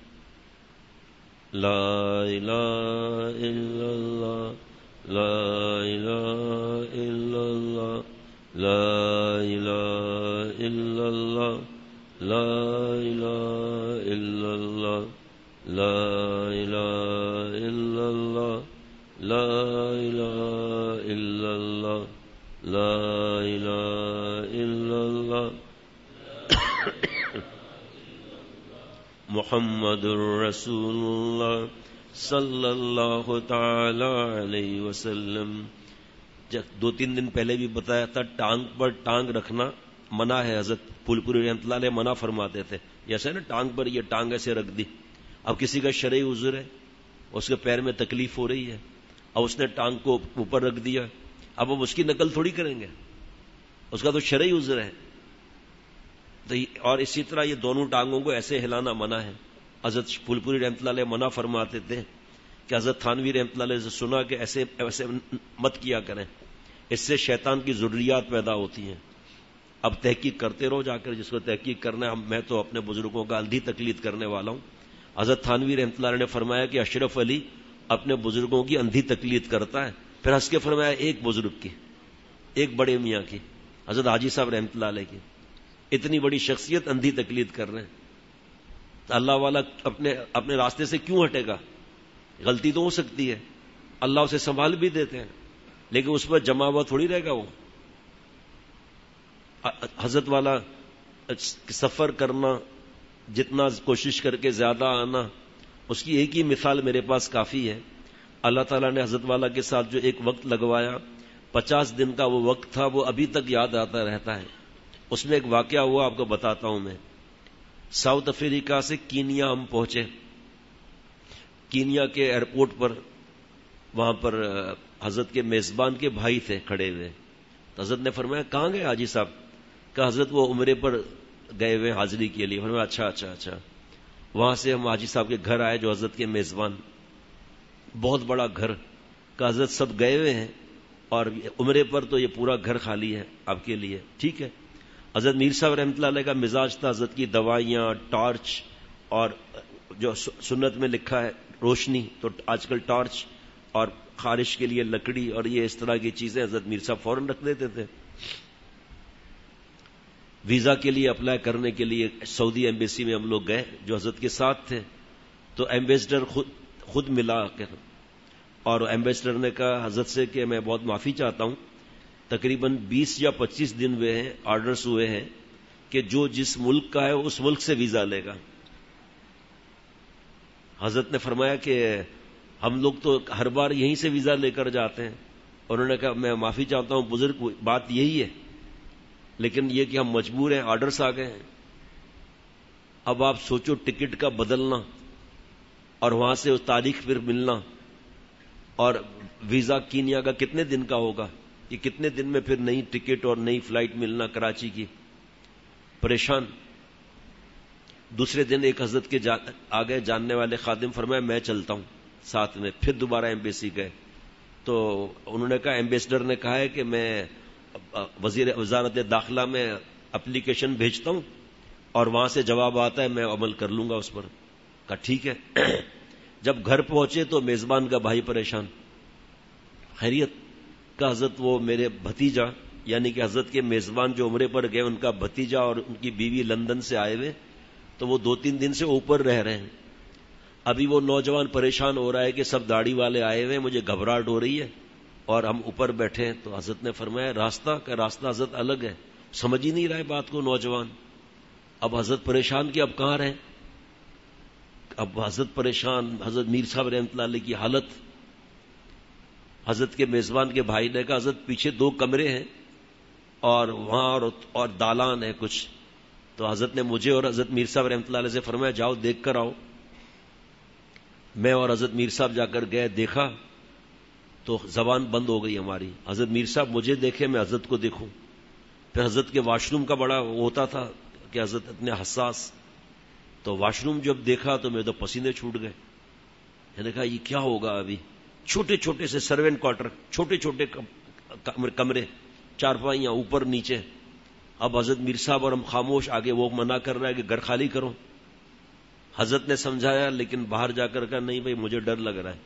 لا الہ الا اللہ لا الہ الا اللہ لا الہ الا اللہ لا الہ الا اللہ لا الہ الا اللہ لا الہ الا اللہ لا الہ الا اللہ محمد الرسول اللہ صلی اللہ تعالی علیہ وسلم. 2-3 دن پہلے بھی بتایا تھا، ٹانگ پر ٹانگ رکھنا منع ہے. حضرت پھول پوری رحمۃ اللہ علیہ منع فرماتے تھے. جیسے نا ٹانگ پر یہ ٹانگ ایسے رکھ دی. اب کسی کا شرعی عذر ہے، اس کے پیر میں تکلیف ہو رہی ہے، اب اس نے ٹانگ کو اوپر رکھ دیا، اب ہم اس کی نقل تھوڑی کریں گے، اس کا تو شرعی عذر ہے. اور اسی طرح یہ دونوں ٹانگوں کو ایسے ہلانا منع ہے. حضرت پھول پوری رحمۃ اللہ علیہ منع فرماتے تھے کہ حضرت تھانوی رحمۃ اللہ علیہ سے سنا کہ ایسے مت کیا کریں، اس سے شیطان کی ضروریات پیدا ہوتی ہیں. اب تحقیق کرتے رہو جا کر، جس کو تحقیق کرنا ہے. میں تو اپنے بزرگوں کا اندھی تقلید کرنے والا ہوں. حضرت تھانوی رحمۃ اللہ علیہ نے فرمایا کہ اشرف علی اپنے بزرگوں کی اندھی تقلید کرتا ہے. پھر ہنس کے فرمایا ایک بزرگ کی، ایک بڑے میاں کی، حضرت حاجی صاحب رحمۃ اللہ علیہ کی. اتنی بڑی شخصیت اندھی تقلید کر رہے ہیں، تو اللہ والا اپنے راستے سے کیوں ہٹے گا؟ غلطی تو ہو سکتی ہے، اللہ اسے سنبھال بھی دیتے ہیں، لیکن اس پر جمع ہوا تھوڑی رہے گا وہ. حضرت والا سفر کرنا، جتنا کوشش کر کے زیادہ آنا، اس کی ایک ہی مثال میرے پاس کافی ہے. اللہ تعالیٰ نے حضرت والا کے ساتھ جو ایک وقت لگوایا، 50 دن کا وہ وقت تھا، وہ ابھی تک یاد آتا رہتا ہے. اس میں ایک واقعہ ہوا، آپ کو بتاتا ہوں. میں ساؤتھ افریقہ سے کینیا ہم پہنچے. کینیا کے ایئرپورٹ پر، وہاں پر حضرت کے میزبان کے بھائی تھے کھڑے ہوئے. تو حضرت نے فرمایا کہاں گئے حاجی صاحب؟ کہ حضرت وہ عمرے پر گئے ہوئے حاضری کے لیے. فرمایا اچھا. وہاں سے ہم حاجی صاحب کے گھر آئے جو حضرت کے میزبان، بہت بڑا گھر. کہ حضرت سب گئے ہوئے ہیں اور عمرے پر تو یہ پورا گھر خالی ہے آپ کے لیے. ٹھیک ہے. حضرت میر صاحب رحمۃ اللہ علیہ کا مزاج تھا حضرت کی دوائیاں، ٹارچ، اور جو سنت میں لکھا ہے روشنی، تو آج کل ٹارچ اور خارش کے لیے لکڑی اور یہ اس طرح کی چیزیں حضرت میر صاحب فوراً رکھ دیتے تھے. ویزا کے لیے اپلائی کرنے کے لیے سعودی ایمبیسی میں ہم لوگ گئے جو حضرت کے ساتھ تھے. تو ایمبیسڈر خود ملا کر، اور ایمبیسڈر نے کہا حضرت سے کہ میں بہت معافی چاہتا ہوں، تقریباً 20 یا 25 دن ہوئے ہیں، آرڈرز ہوئے ہیں کہ جو جس ملک کا ہے اس ملک سے ویزا لے گا. حضرت نے فرمایا کہ ہم لوگ تو ہر بار یہیں سے ویزا لے کر جاتے ہیں. انہوں نے کہا میں معافی چاہتا ہوں بزرگ، بات یہی ہے، لیکن یہ کہ ہم مجبور ہیں، آرڈرز آ گئے ہیں. اب آپ سوچو ٹکٹ کا بدلنا اور وہاں سے تاریخ پھر ملنا، اور ویزا کینیا کا کتنے دن کا ہوگا، یہ کتنے دن میں پھر نئی ٹکٹ اور نئی فلائٹ ملنا کراچی کی. پریشان. دوسرے دن ایک حضرت کے آگے جاننے والے خادم فرمایا میں چلتا ہوں ساتھ میں. پھر دوبارہ ایمبیسی گئے تو انہوں نے کہا ایمبیسڈر نے کہا ہے کہ میں وزارت داخلہ میں اپلیکیشن بھیجتا ہوں اور وہاں سے جواب آتا ہے میں عمل کر لوں گا اس پر. کہا ٹھیک ہے. جب گھر پہنچے تو میزبان کا بھائی پریشان. خیریت؟ کا حضرت وہ میرے بھتیجا، یعنی کہ حضرت کے میزبان جو عمرے پر گئے ان کا بھتیجا اور ان کی بیوی لندن سے آئے ہوئے، تو وہ 2-3 دن سے اوپر رہ رہے ہیں. ابھی وہ نوجوان پریشان ہو رہا ہے کہ سب داڑھی والے آئے ہوئے ہیں، مجھے گھبراہٹ ہو رہی ہے اور ہم اوپر بیٹھے ہیں. تو حضرت نے فرمایا راستہ کا راستہ حضرت الگ ہے. سمجھ ہی نہیں رہا ہے بات کو نوجوان. اب حضرت پریشان کہ اب کہاں رہیں. اب حضرت پریشان. حضرت میر صاحب رحمۃ اللہ علیہ کی حالت. حضرت کے میزبان کے بھائی نے کہا حضرت پیچھے 2 کمرے ہیں اور وہاں اور دالان ہے کچھ. تو حضرت نے مجھے اور حضرت میر صاحب رحمۃ اللہ علیہ سے فرمایا جاؤ دیکھ کر آؤ. میں اور حضرت میر صاحب جا کر گئے، دیکھا تو زبان بند ہو گئی ہماری. حضرت میر صاحب مجھے دیکھے، میں حضرت کو دیکھوں. پھر حضرت کے واش روم کا بڑا ہوتا تھا کہ حضرت اتنے حساس. تو واش روم جب دیکھا تو میرے تو پسینے چھوٹ گئے. میں نے کہا یہ کیا ہوگا ابھی. چھوٹے چھوٹے سے سروینٹ کوارٹر، چھوٹے چھوٹے کمرے، چارپائیاں اوپر نیچے. اب حضرت میر صاحب اور ہم خاموش. آگے وہ منع کر رہا ہے کہ گھر خالی کرو. حضرت نے سمجھایا لیکن باہر جا کر کہا نہیں بھائی مجھے ڈر لگ رہا ہے.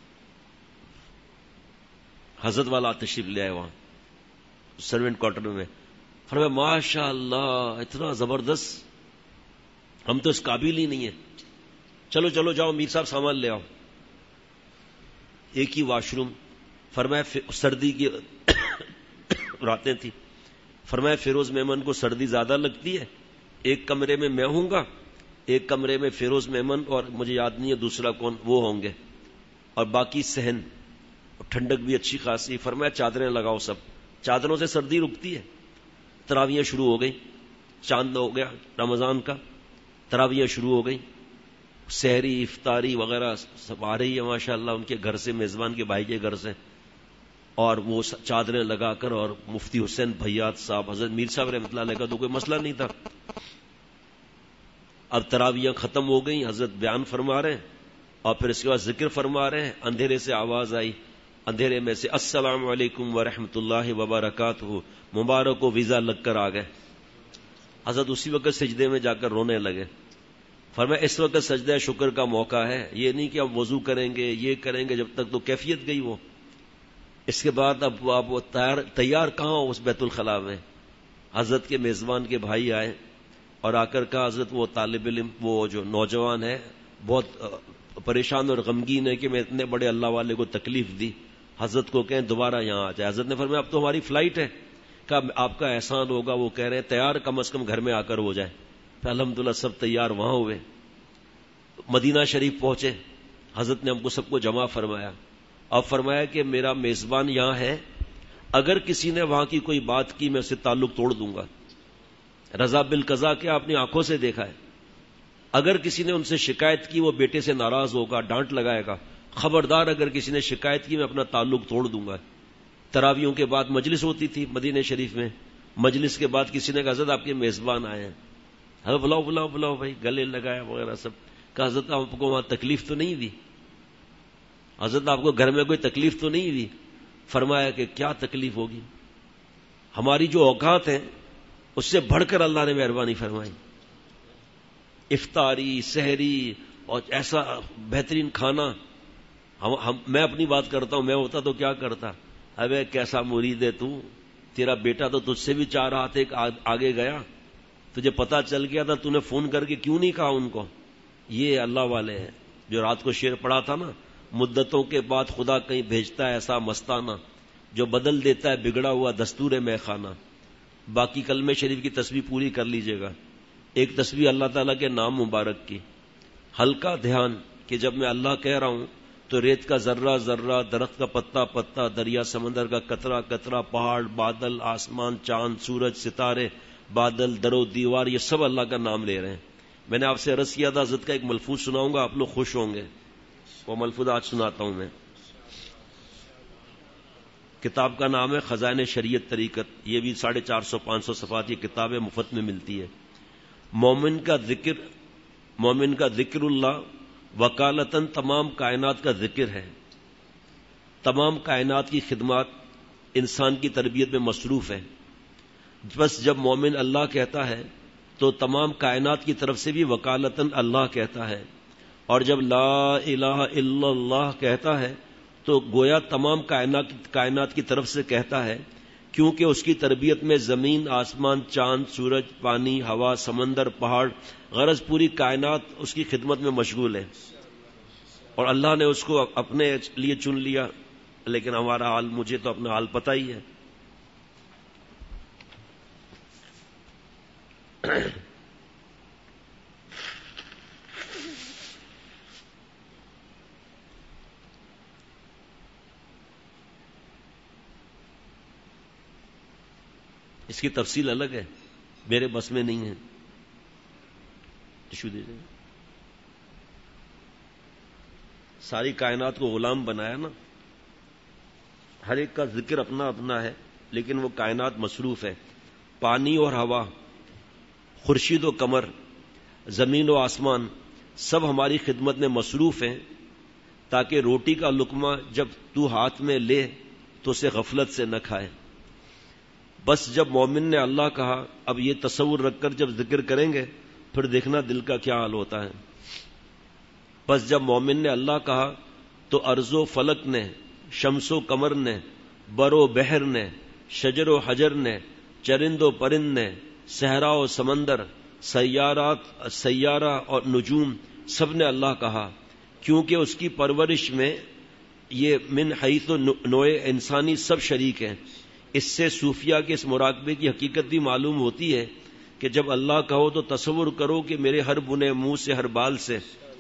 حضرت والا تشریف لے آئے وہاں سروینٹ کوارٹر میں. فرمایا ماشاء اللہ اتنا زبردست، ہم تو اس قابل ہی نہیں ہیں. چلو چلو جاؤ میر صاحب سامان لے آؤ. ایک ہی واش روم. فرمایا سردی کی راتیں تھی. فرمایا فیروز میمن کو سردی زیادہ لگتی ہے، ایک کمرے میں ہوں گا، ایک کمرے میں فیروز میمن اور مجھے یاد نہیں ہے دوسرا کون وہ ہوں گے، اور باقی صحن. ٹھنڈک بھی اچھی خاصی. فرمایا چادریں لگاؤ سب. چادروں سے سردی رکتی ہے. تراویحیں شروع ہو گئی. چاند ہو گیا رمضان کا، تراویحیں شروع ہو گئی. سحری افطاری وغیرہ سب آ رہی ہے ماشاء اللہ ان کے گھر سے، میزبان کے بھائی کے گھر سے. اور وہ چادریں لگا کر، اور مفتی حسین بھیات صاحب، حضرت میر صاحب رحمۃ اللہ علیہ کا تو کوئی مسئلہ نہیں تھا. اب تراویحیں ختم ہو گئی، حضرت بیان فرما رہے ہیں اور پھر اس کے بعد ذکر فرما رہے ہیں. اندھیرے سے آواز آئی، اندھیرے میں سے السلام علیکم ورحمۃ اللہ وبرکاتہ. مبارک و ویزا لگ کر آ گئے. حضرت اسی وقت سجدے میں جا کر رونے لگے. فرمایا اس وقت سجدہ شکر کا موقع ہے، یہ نہیں کہ اب وضو کریں گے یہ کریں گے، جب تک تو کیفیت گئی وہ. اس کے بعد اب آپ وہ تیار کہاں ہو اس بیت الخلاء میں. حضرت کے میزبان کے بھائی آئے اور آ کر کہا حضرت وہ طالب علم وہ جو نوجوان ہے بہت پریشان اور غمگین ہے کہ میں اتنے بڑے اللہ والے کو تکلیف دی، حضرت کو کہیں دوبارہ یہاں آ جائے. حضرت نے فرمایا اب تو ہماری فلائٹ ہے. کہا آپ کا احسان ہوگا. وہ کہہ رہے ہیں تیار کم از کم گھر میں آ کر ہو جائے. الحمدللہ سب تیار وہاں ہوئے. مدینہ شریف پہنچے. حضرت نے ہم کو سب کو جمع فرمایا. اب فرمایا کہ میرا میزبان یہاں ہے، اگر کسی نے وہاں کی کوئی بات کی میں اسے تعلق توڑ دوں گا. رضا بالقضا کیا اپنی آنکھوں سے دیکھا ہے. اگر کسی نے ان سے شکایت کی وہ بیٹے سے ناراض ہوگا، ڈانٹ لگائے گا. خبردار اگر کسی نے شکایت کی میں اپنا تعلق توڑ دوں گا. تراویحوں کے بعد مجلس ہوتی تھی مدینہ شریف میں. مجلس کے بعد کسی نے کہا حضرت آپ کے میزبان آئے ہیں. حضرت بلاؤ بلاؤ بلاؤ بھائی، گلے لگایا وغیرہ سب. کہا حضرت آپ کو وہاں تکلیف تو نہیں دی؟ حضرت آپ کو گھر میں کوئی تکلیف تو نہیں دی؟ فرمایا کہ کیا تکلیف ہوگی، ہماری جو اوقات ہیں اس سے بڑھ کر اللہ نے مہربانی فرمائی. افطاری سحری اور ایسا بہترین کھانا. میں اپنی بات کرتا ہوں، میں ہوتا تو کیا کرتا. ابے کیسا مرید ہے تو، تیرا بیٹا تو تجھ سے بھی 4 ہاتھ ایک آگے گیا، تجھے پتا چل گیا تھا، تو نے فون کر کے کیوں نہیں کہا ان کو. یہ اللہ والے ہیں. جو رات کو شعر پڑھا تھا نا، مدتوں کے بعد خدا کہیں بھیجتا ہے ایسا مستانہ، جو بدل دیتا ہے بگڑا ہوا دستور میں خانہ. باقی کلمہ شریف کی تسبیح پوری کر لیجئے گا. ایک تسبیح اللہ تعالیٰ کے نام مبارک کی. ہلکا دھیان کہ جب میں اللہ کہہ رہا ہوں تو ریت کا ذرہ ذرہ، درخت کا پتا پتا، دریا سمندر کا قطرہ قطرہ، پہاڑ بادل آسمان چاند سورج ستارے بادل در و دیوار، یہ سب اللہ کا نام لے رہے ہیں. میں نے آپ سے عرض کیا تھا حضرت کا ایک ملفوظ سناؤں گا، آپ لوگ خوش ہوں گے. وہ ملفوظ آج سناتا ہوں میں. کتاب کا نام ہے خزائن شریعت طریقت. یہ بھی 450-500 صفحات یہ کتاب مفت میں ملتی ہے. مومن کا ذکر اللہ وکالتاً تمام کائنات کا ذکر ہے. تمام کائنات کی خدمات انسان کی تربیت میں مصروف ہے. بس جب مومن اللہ کہتا ہے تو تمام کائنات کی طرف سے بھی وکالتاً اللہ کہتا ہے، اور جب لا الہ الا اللہ کہتا ہے تو گویا تمام کائنات کی طرف سے کہتا ہے، کیونکہ اس کی تربیت میں زمین آسمان چاند سورج پانی ہوا سمندر پہاڑ غرض پوری کائنات اس کی خدمت میں مشغول ہے. اور اللہ نے اس کو اپنے لیے چن لیا. لیکن ہمارا حال، مجھے تو اپنا حال پتہ ہی ہے. اس کی تفصیل الگ ہے، میرے بس میں نہیں ہے. ٹشو دے دیں. ساری کائنات کو غلام بنایا نا. ہر ایک کا ذکر اپنا اپنا ہے، لیکن وہ کائنات مصروف ہے. پانی اور ہوا، خورشید و قمر، زمین و آسمان سب ہماری خدمت میں مصروف ہیں، تاکہ روٹی کا لقمہ جب تو ہاتھ میں لے تو اسے غفلت سے نہ کھائے. بس جب مومن نے اللہ کہا، اب یہ تصور رکھ کر جب ذکر کریں گے پھر دیکھنا دل کا کیا حال ہوتا ہے. بس جب مومن نے اللہ کہا تو ارض و فلک نے، شمس و قمر نے، بر و بحر نے، شجر و حجر نے، چرند و پرند نے، صحرا و سمندر، سیارہ اور نجوم سب نے اللہ کہا، کیونکہ اس کی پرورش میں یہ من حیث نوع انسانی سب شریک ہیں. اس سے صوفیہ کے اس مراقبے کی حقیقت بھی معلوم ہوتی ہے کہ جب اللہ کہو تو تصور کرو کہ میرے ہر بنے منہ سے، ہر بال سے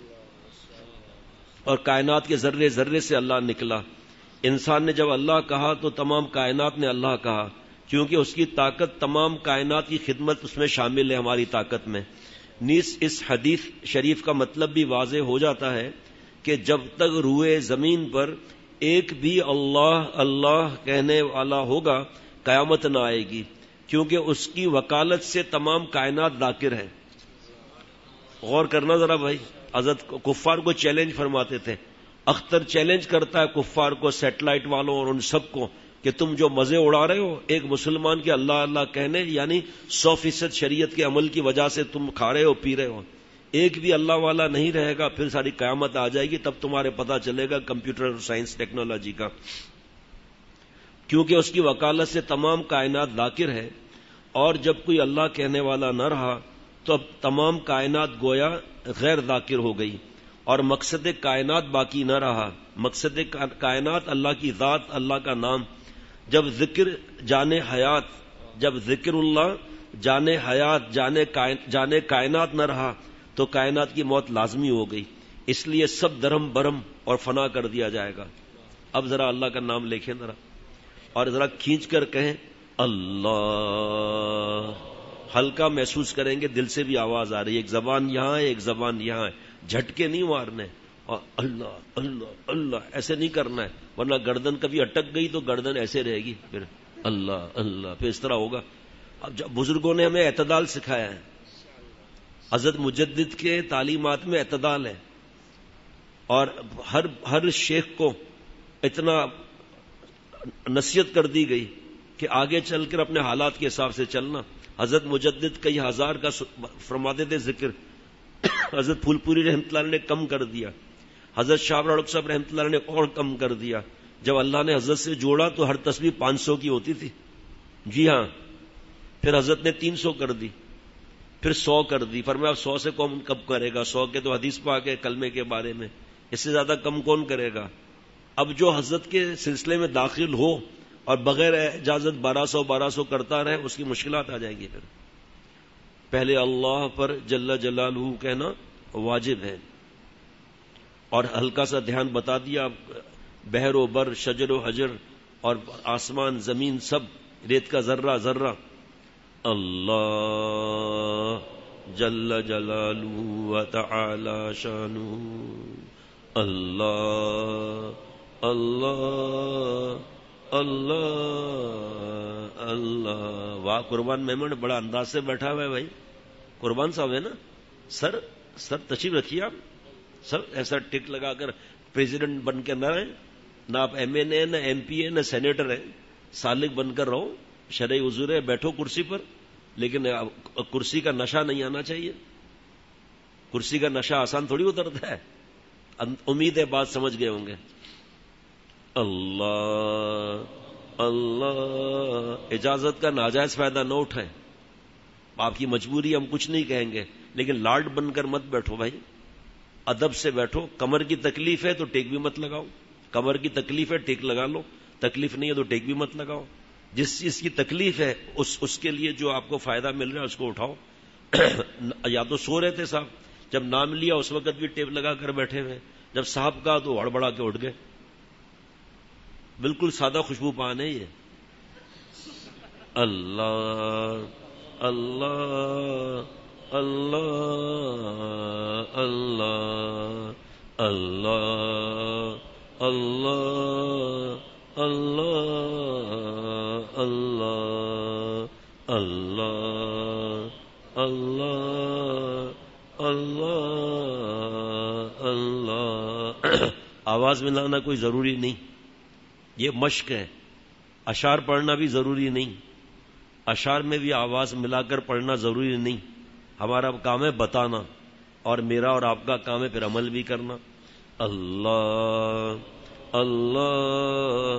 اور کائنات کے ذرے ذرے سے اللہ نکلا. انسان نے جب اللہ کہا تو تمام کائنات نے اللہ کہا، کیونکہ اس کی طاقت تمام کائنات کی خدمت اس میں شامل ہے، ہماری طاقت میں. نیز اس حدیث شریف کا مطلب بھی واضح ہو جاتا ہے کہ جب تک روئے زمین پر ایک بھی اللہ اللہ کہنے والا ہوگا قیامت نہ آئے گی، کیونکہ اس کی وکالت سے تمام کائنات ذاکر ہے. غور کرنا ذرا بھائی. حضرت کفار کو چیلنج فرماتے تھے. اختر چیلنج کرتا ہے کفار کو، سیٹلائٹ والوں اور ان سب کو، کہ تم جو مزے اڑا رہے ہو ایک مسلمان کے اللہ اللہ کہنے، یعنی 100% شریعت کے عمل کی وجہ سے تم کھا رہے ہو پی رہے ہو، ایک بھی اللہ والا نہیں رہے گا، پھر ساری قیامت آ جائے گی، تب تمہارے پتہ چلے گا کمپیوٹر اور سائنس ٹیکنالوجی کا، کیونکہ اس کی وکالت سے تمام کائنات ذاکر ہے، اور جب کوئی اللہ کہنے والا نہ رہا تو اب تمام کائنات گویا غیر ذاکر ہو گئی، اور مقصد کائنات باقی نہ رہا۔ مقصد کائنات اللہ کی ذات، اللہ کا نام۔ جب ذکر جانے حیات، جب ذکر اللہ جانے حیات جانے کائنات نہ رہا تو کائنات کی موت لازمی ہو گئی، اس لیے سب درم برم اور فنا کر دیا جائے گا۔ اب ذرا اللہ کا نام لکھیں ذرا، اور ذرا کھینچ کر کہیں اللہ، ہلکا محسوس کریں گے، دل سے بھی آواز آ رہی ہے، ایک زبان یہاں ہے ایک زبان یہاں ہے، جھٹکے نہیں مارنے، اور اللہ اللہ اللہ ایسے نہیں کرنا ہے، ورنہ گردن کبھی اٹک گئی تو گردن ایسے رہے گی، پھر اللہ اللہ پھر اس طرح ہوگا۔ اب جب بزرگوں نے ہمیں اعتدال سکھایا ہے، حضرت مجدد کے تعلیمات میں اعتدال ہے، اور ہر شیخ کو اتنا نصیحت کر دی گئی کہ آگے چل کر اپنے حالات کے حساب سے چلنا۔ حضرت مجدد کئی ہزار کا فرماتے تھے ذکر، حضرت پھول پوری رحمۃ اللہ نے کم کر دیا، حضرت شاہ رڑک صاحب رحمۃ اللہ نے اور کم کر دیا۔ جب اللہ نے حضرت سے جوڑا تو ہر تسبیح 500 کی ہوتی تھی، جی ہاں، پھر حضرت نے 300 کر دی، پھر 100 کر دی، فرمایا اب 100 سے کم کب کرے گا، 100 کے تو حدیث پاک ہے کلمے کے بارے میں، اس سے زیادہ کم کون کرے گا۔ اب جو حضرت کے سلسلے میں داخل ہو اور بغیر اجازت 1200 کرتا رہے، اس کی مشکلات آ جائیں گی۔ پھر پہلے اللہ پر جل جلالہ کہنا واجب ہے، اور ہلکا سا دھیان بتا دیا، بحر و بر، شجر و حجر، اور آسمان زمین، سب، ریت کا ذرہ ذرہ، اللہ جل جلالہ و تعالی شانہ، اللہ اللہ اللہ اللہ۔ واہ، قربان میمن بڑا انداز سے بیٹھا ہوا ہے بھائی، قربان صاحب ہے نا، سر تشریف رکھیے آپ، سر ایسا ٹک لگا کر پریزیڈنٹ بن کے نہ رہیں، نہ آپ ایم این اے، نہ ایم پی اے، نہ سینیٹر ہیں، سالک بن کر رہو، شرعی حضور ہے، بیٹھو کرسی پر، لیکن کرسی کا نشہ نہیں آنا چاہیے، کرسی کا نشہ آسان تھوڑی اترتا ہے۔ امید ہے بات سمجھ گئے ہوں گے۔ اللہ اللہ، اجازت کا ناجائز فائدہ نہ اٹھائیں، آپ کی مجبوری، ہم کچھ نہیں کہیں گے، لیکن لاڈ بن کر مت بیٹھو بھائی، ادب سے بیٹھو۔ کمر کی تکلیف ہے تو ٹیک بھی مت لگاؤ، کمر کی تکلیف ہے ٹیک لگا لو، تکلیف نہیں ہے تو ٹیک بھی مت لگاؤ۔ جس چیز کی تکلیف ہے اس کے لیے جو آپ کو فائدہ مل رہا ہے اس کو اٹھاؤ۔ یا تو سو رہے تھے صاحب، جب نام لیا اس وقت بھی ٹیپ لگا کر بیٹھے ہوئے، جب صاحب کہا تو ہڑبڑا کے اٹھ گئے، بالکل سادہ خوشبو پان ہے یہ۔ اللہ اللہ اللہ اللہ اللہ اللہ اللہ اللہ اللہ اللہ اللہ اللہ۔ آواز ملانا کوئی ضروری نہیں، یہ مشق ہے۔ اشعار پڑھنا بھی ضروری نہیں، اشعار میں بھی آواز ملا کر پڑھنا ضروری نہیں، ہمارا کام ہے بتانا، اور میرا اور آپ کا کام ہے پھر عمل بھی کرنا۔ اللہ اللہ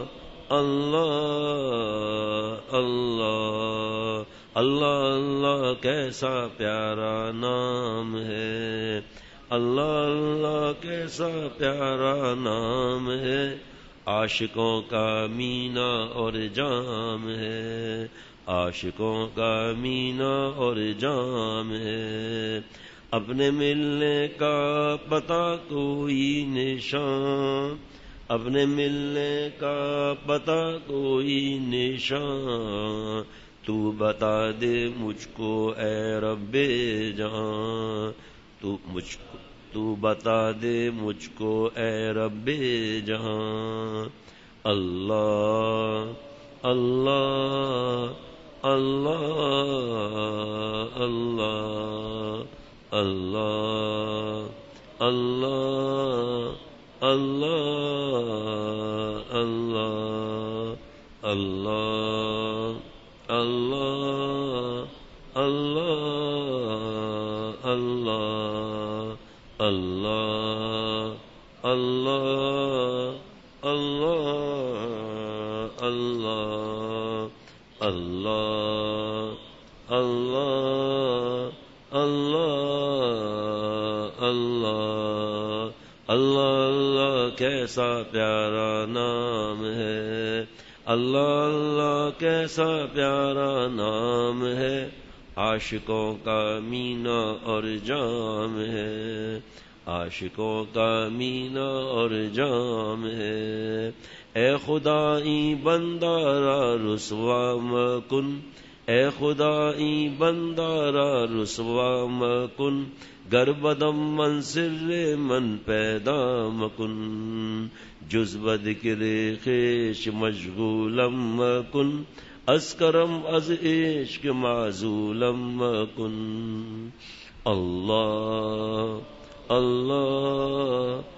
اللہ اللہ اللہ اللہ، کیسا پیارا نام ہے، اللہ اللہ کیسا پیارا نام ہے، عاشقوں کا مینا اور جام ہے، عاشقوں کا مینا اور جام ہے، اپنے ملنے کا پتہ کوئی نشان، اپنے ملنے کا پتہ کوئی نشان، تو بتا دے مجھ کو اے رب جان، تو بتا دے مجھ کو اے رب جہاں۔ اللہ اللہ اللہ اللہ اللہ اللہ اللہ اللہ اللہ اللہ اللہ اللہ اللہ اللہ اللہ اللہ اللہ اللہ اللہ اللہ اللہ کیسا پیارا نام ہے، اللہ اللہ کیسا پیارا نام ہے، عاشقوں کا مینا اور جام ہے، عاشقوں کا مینا اور جام ہے۔ اے خدائی بندہ را رسوا مکن، اے خدائی بندہ را رسوا مکن، گر بدم من سر من پیدا مکن، جز بذکر خویش مشغولم مکن، از کرم از عشق معزولم مکن۔ اللہ اللہ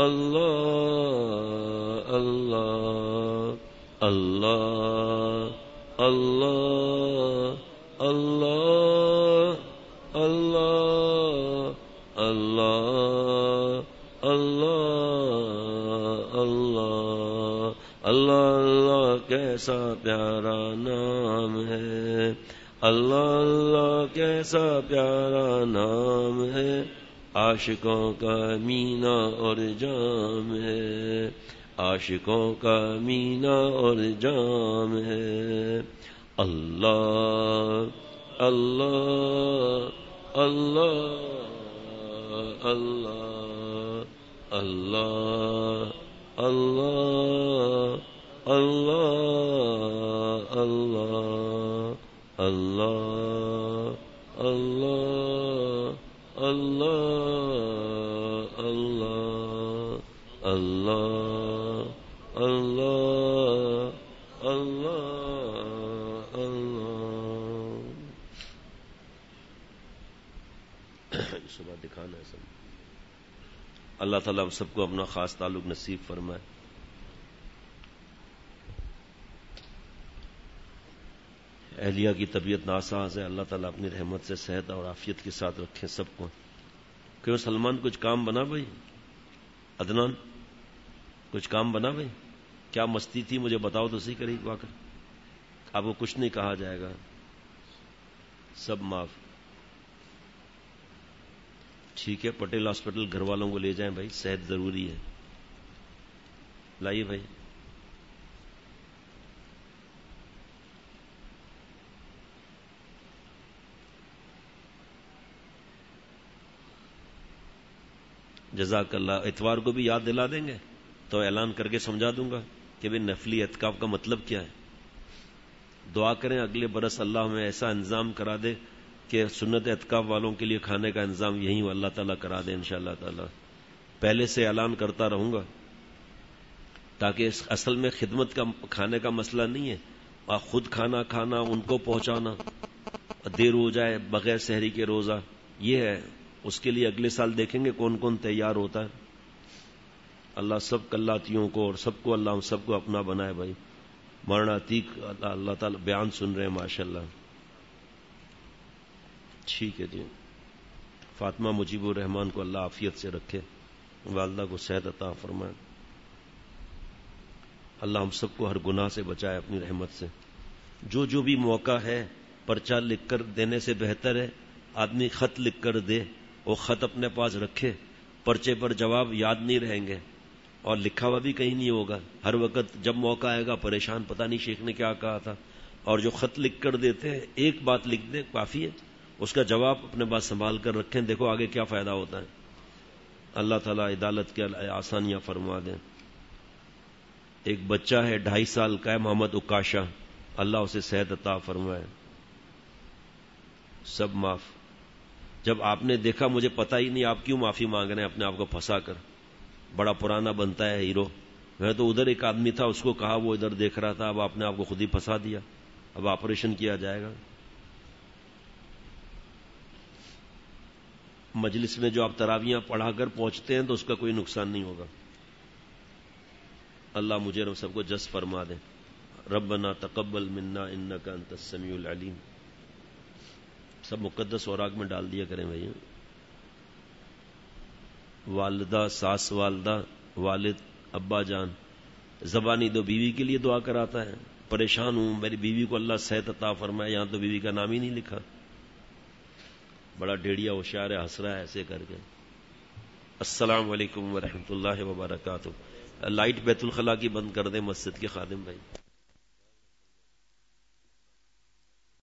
اللہ اللہ اللہ اللہ اللہ اللہ اللہ اللہ اللہ اللہ کیسا پیارا نام ہے، اللہ اللہ کیسا پیارا نام ہے، عاشقوں کا مینا اور جام ہے، عاشقوں کا مینا اور جام ہے۔ اللہ اللہ اللہ اللہ اللہ اللہ اللہ اللہ اللہ اللہ اللہ اللہ اللہ اللہ اللہ اللہ۔ صبح دکھانا ہے سب۔ اللہ تعالیٰ ہم سب کو اپنا خاص تعلق نصیب فرمائے۔ اہلیہ کی طبیعت ناساز ہے، اللہ تعالیٰ اپنی رحمت سے صحت اور عافیت کے ساتھ رکھیں سب کو۔ کیوں سلمان کچھ کام بنا بھائی؟ عدنان کچھ کام بنا بھائی؟ کیا مستی تھی مجھے بتاؤ تو صحیح، قریب آ کر۔ اب وہ کچھ نہیں کہا جائے گا، سب معاف۔ ٹھیک ہے، پٹیل ہاسپٹل گھر والوں کو لے جائیں بھائی، صحت ضروری ہے۔ لائیے بھائی۔ جزاک اللہ۔ اتوار کو بھی یاد دلا دیں گے تو اعلان کر کے سمجھا دوں گا کہ بھئی نفلی اعتکاف کا مطلب کیا ہے۔ دعا کریں اگلے برس اللہ ہمیں ایسا انتظام کرا دے کہ سنت اعتکاف والوں کے لیے کھانے کا انتظام یہیں اللہ تعالیٰ کرا دے انشاءاللہ تعالیٰ۔ پہلے سے اعلان کرتا رہوں گا تاکہ اصل میں خدمت کا کھانے کا مسئلہ نہیں ہے، خود کھانا کھانا، ان کو پہنچانا، دیر ہو جائے بغیر سحری کے روزہ، یہ ہے۔ اس کے لیے اگلے سال دیکھیں گے کون کون تیار ہوتا ہے۔ اللہ سب کلاتیوں کو اور سب کو، اللہ ہم سب کو اپنا بنائے بھائی۔ مولانا عتیق اللہ تعالیٰ بیان سن رہے ہیں ماشاءاللہ۔ ٹھیک ہے جی۔ فاطمہ مجیب الرحمان کو اللہ عافیت سے رکھے، والدہ کو صحت عطا فرمائے۔ اللہ ہم سب کو ہر گناہ سے بچائے اپنی رحمت سے۔ جو بھی موقع ہے پرچہ لکھ کر دینے سے بہتر ہے آدمی خط لکھ کر دے، وہ خط اپنے پاس رکھے، پرچے پر جواب یاد نہیں رہیں گے اور لکھا ہوا بھی کہیں نہیں ہوگا۔ ہر وقت جب موقع آئے گا پریشان، پتہ نہیں شیخ نے کیا کہا تھا۔ اور جو خط لکھ کر دیتے ہیں ایک بات لکھ دیں کافی ہے، اس کا جواب اپنے پاس سنبھال کر رکھیں، دیکھو آگے کیا فائدہ ہوتا ہے۔ اللہ تعالیٰ عدالت کے آسانیاں فرما دیں۔ ایک بچہ ہے 2.5 سال کا ہے، محمد اکاشا، اللہ اسے صحت عطا فرمائے۔ سب معاف۔ جب آپ نے دیکھا مجھے پتہ ہی نہیں آپ کیوں معافی مانگ رہے ہیں اپنے آپ کو پھنسا کر، بڑا پرانا بنتا ہے ہیرو۔ میں تو ادھر ایک آدمی تھا، اس کو کہا، وہ ادھر دیکھ رہا تھا، اب آپ نے آپ کو خود ہی پھنسا دیا، اب آپریشن کیا جائے گا۔ مجلس میں جو آپ تراویاں پڑھا کر پہنچتے ہیں تو اس کا کوئی نقصان نہیں ہوگا۔ اللہ مجھے اور سب کو جس فرما دیں۔ ربنا تقبل منا انک انت السمیع العلیم، سب مقدس اوراق میں ڈال دیا کریں بھائی. والدہ، ساس والدہ، والد، ابا جان، زبانی دو بیوی کے لیے دعا کراتا ہے، پریشان ہوں میری بیوی کو اللہ صحت عطا فرمائے، یہاں تو بیوی کا نام ہی نہیں لکھا. بڑا ڈیڑیا ہوشیار ہے، ہنس رہا ہے ایسے کر کے. السلام علیکم ورحمۃ اللہ وبرکاتہ. لائٹ بیت الخلاء کی بند کر دیں مسجد کے خادم بھائی.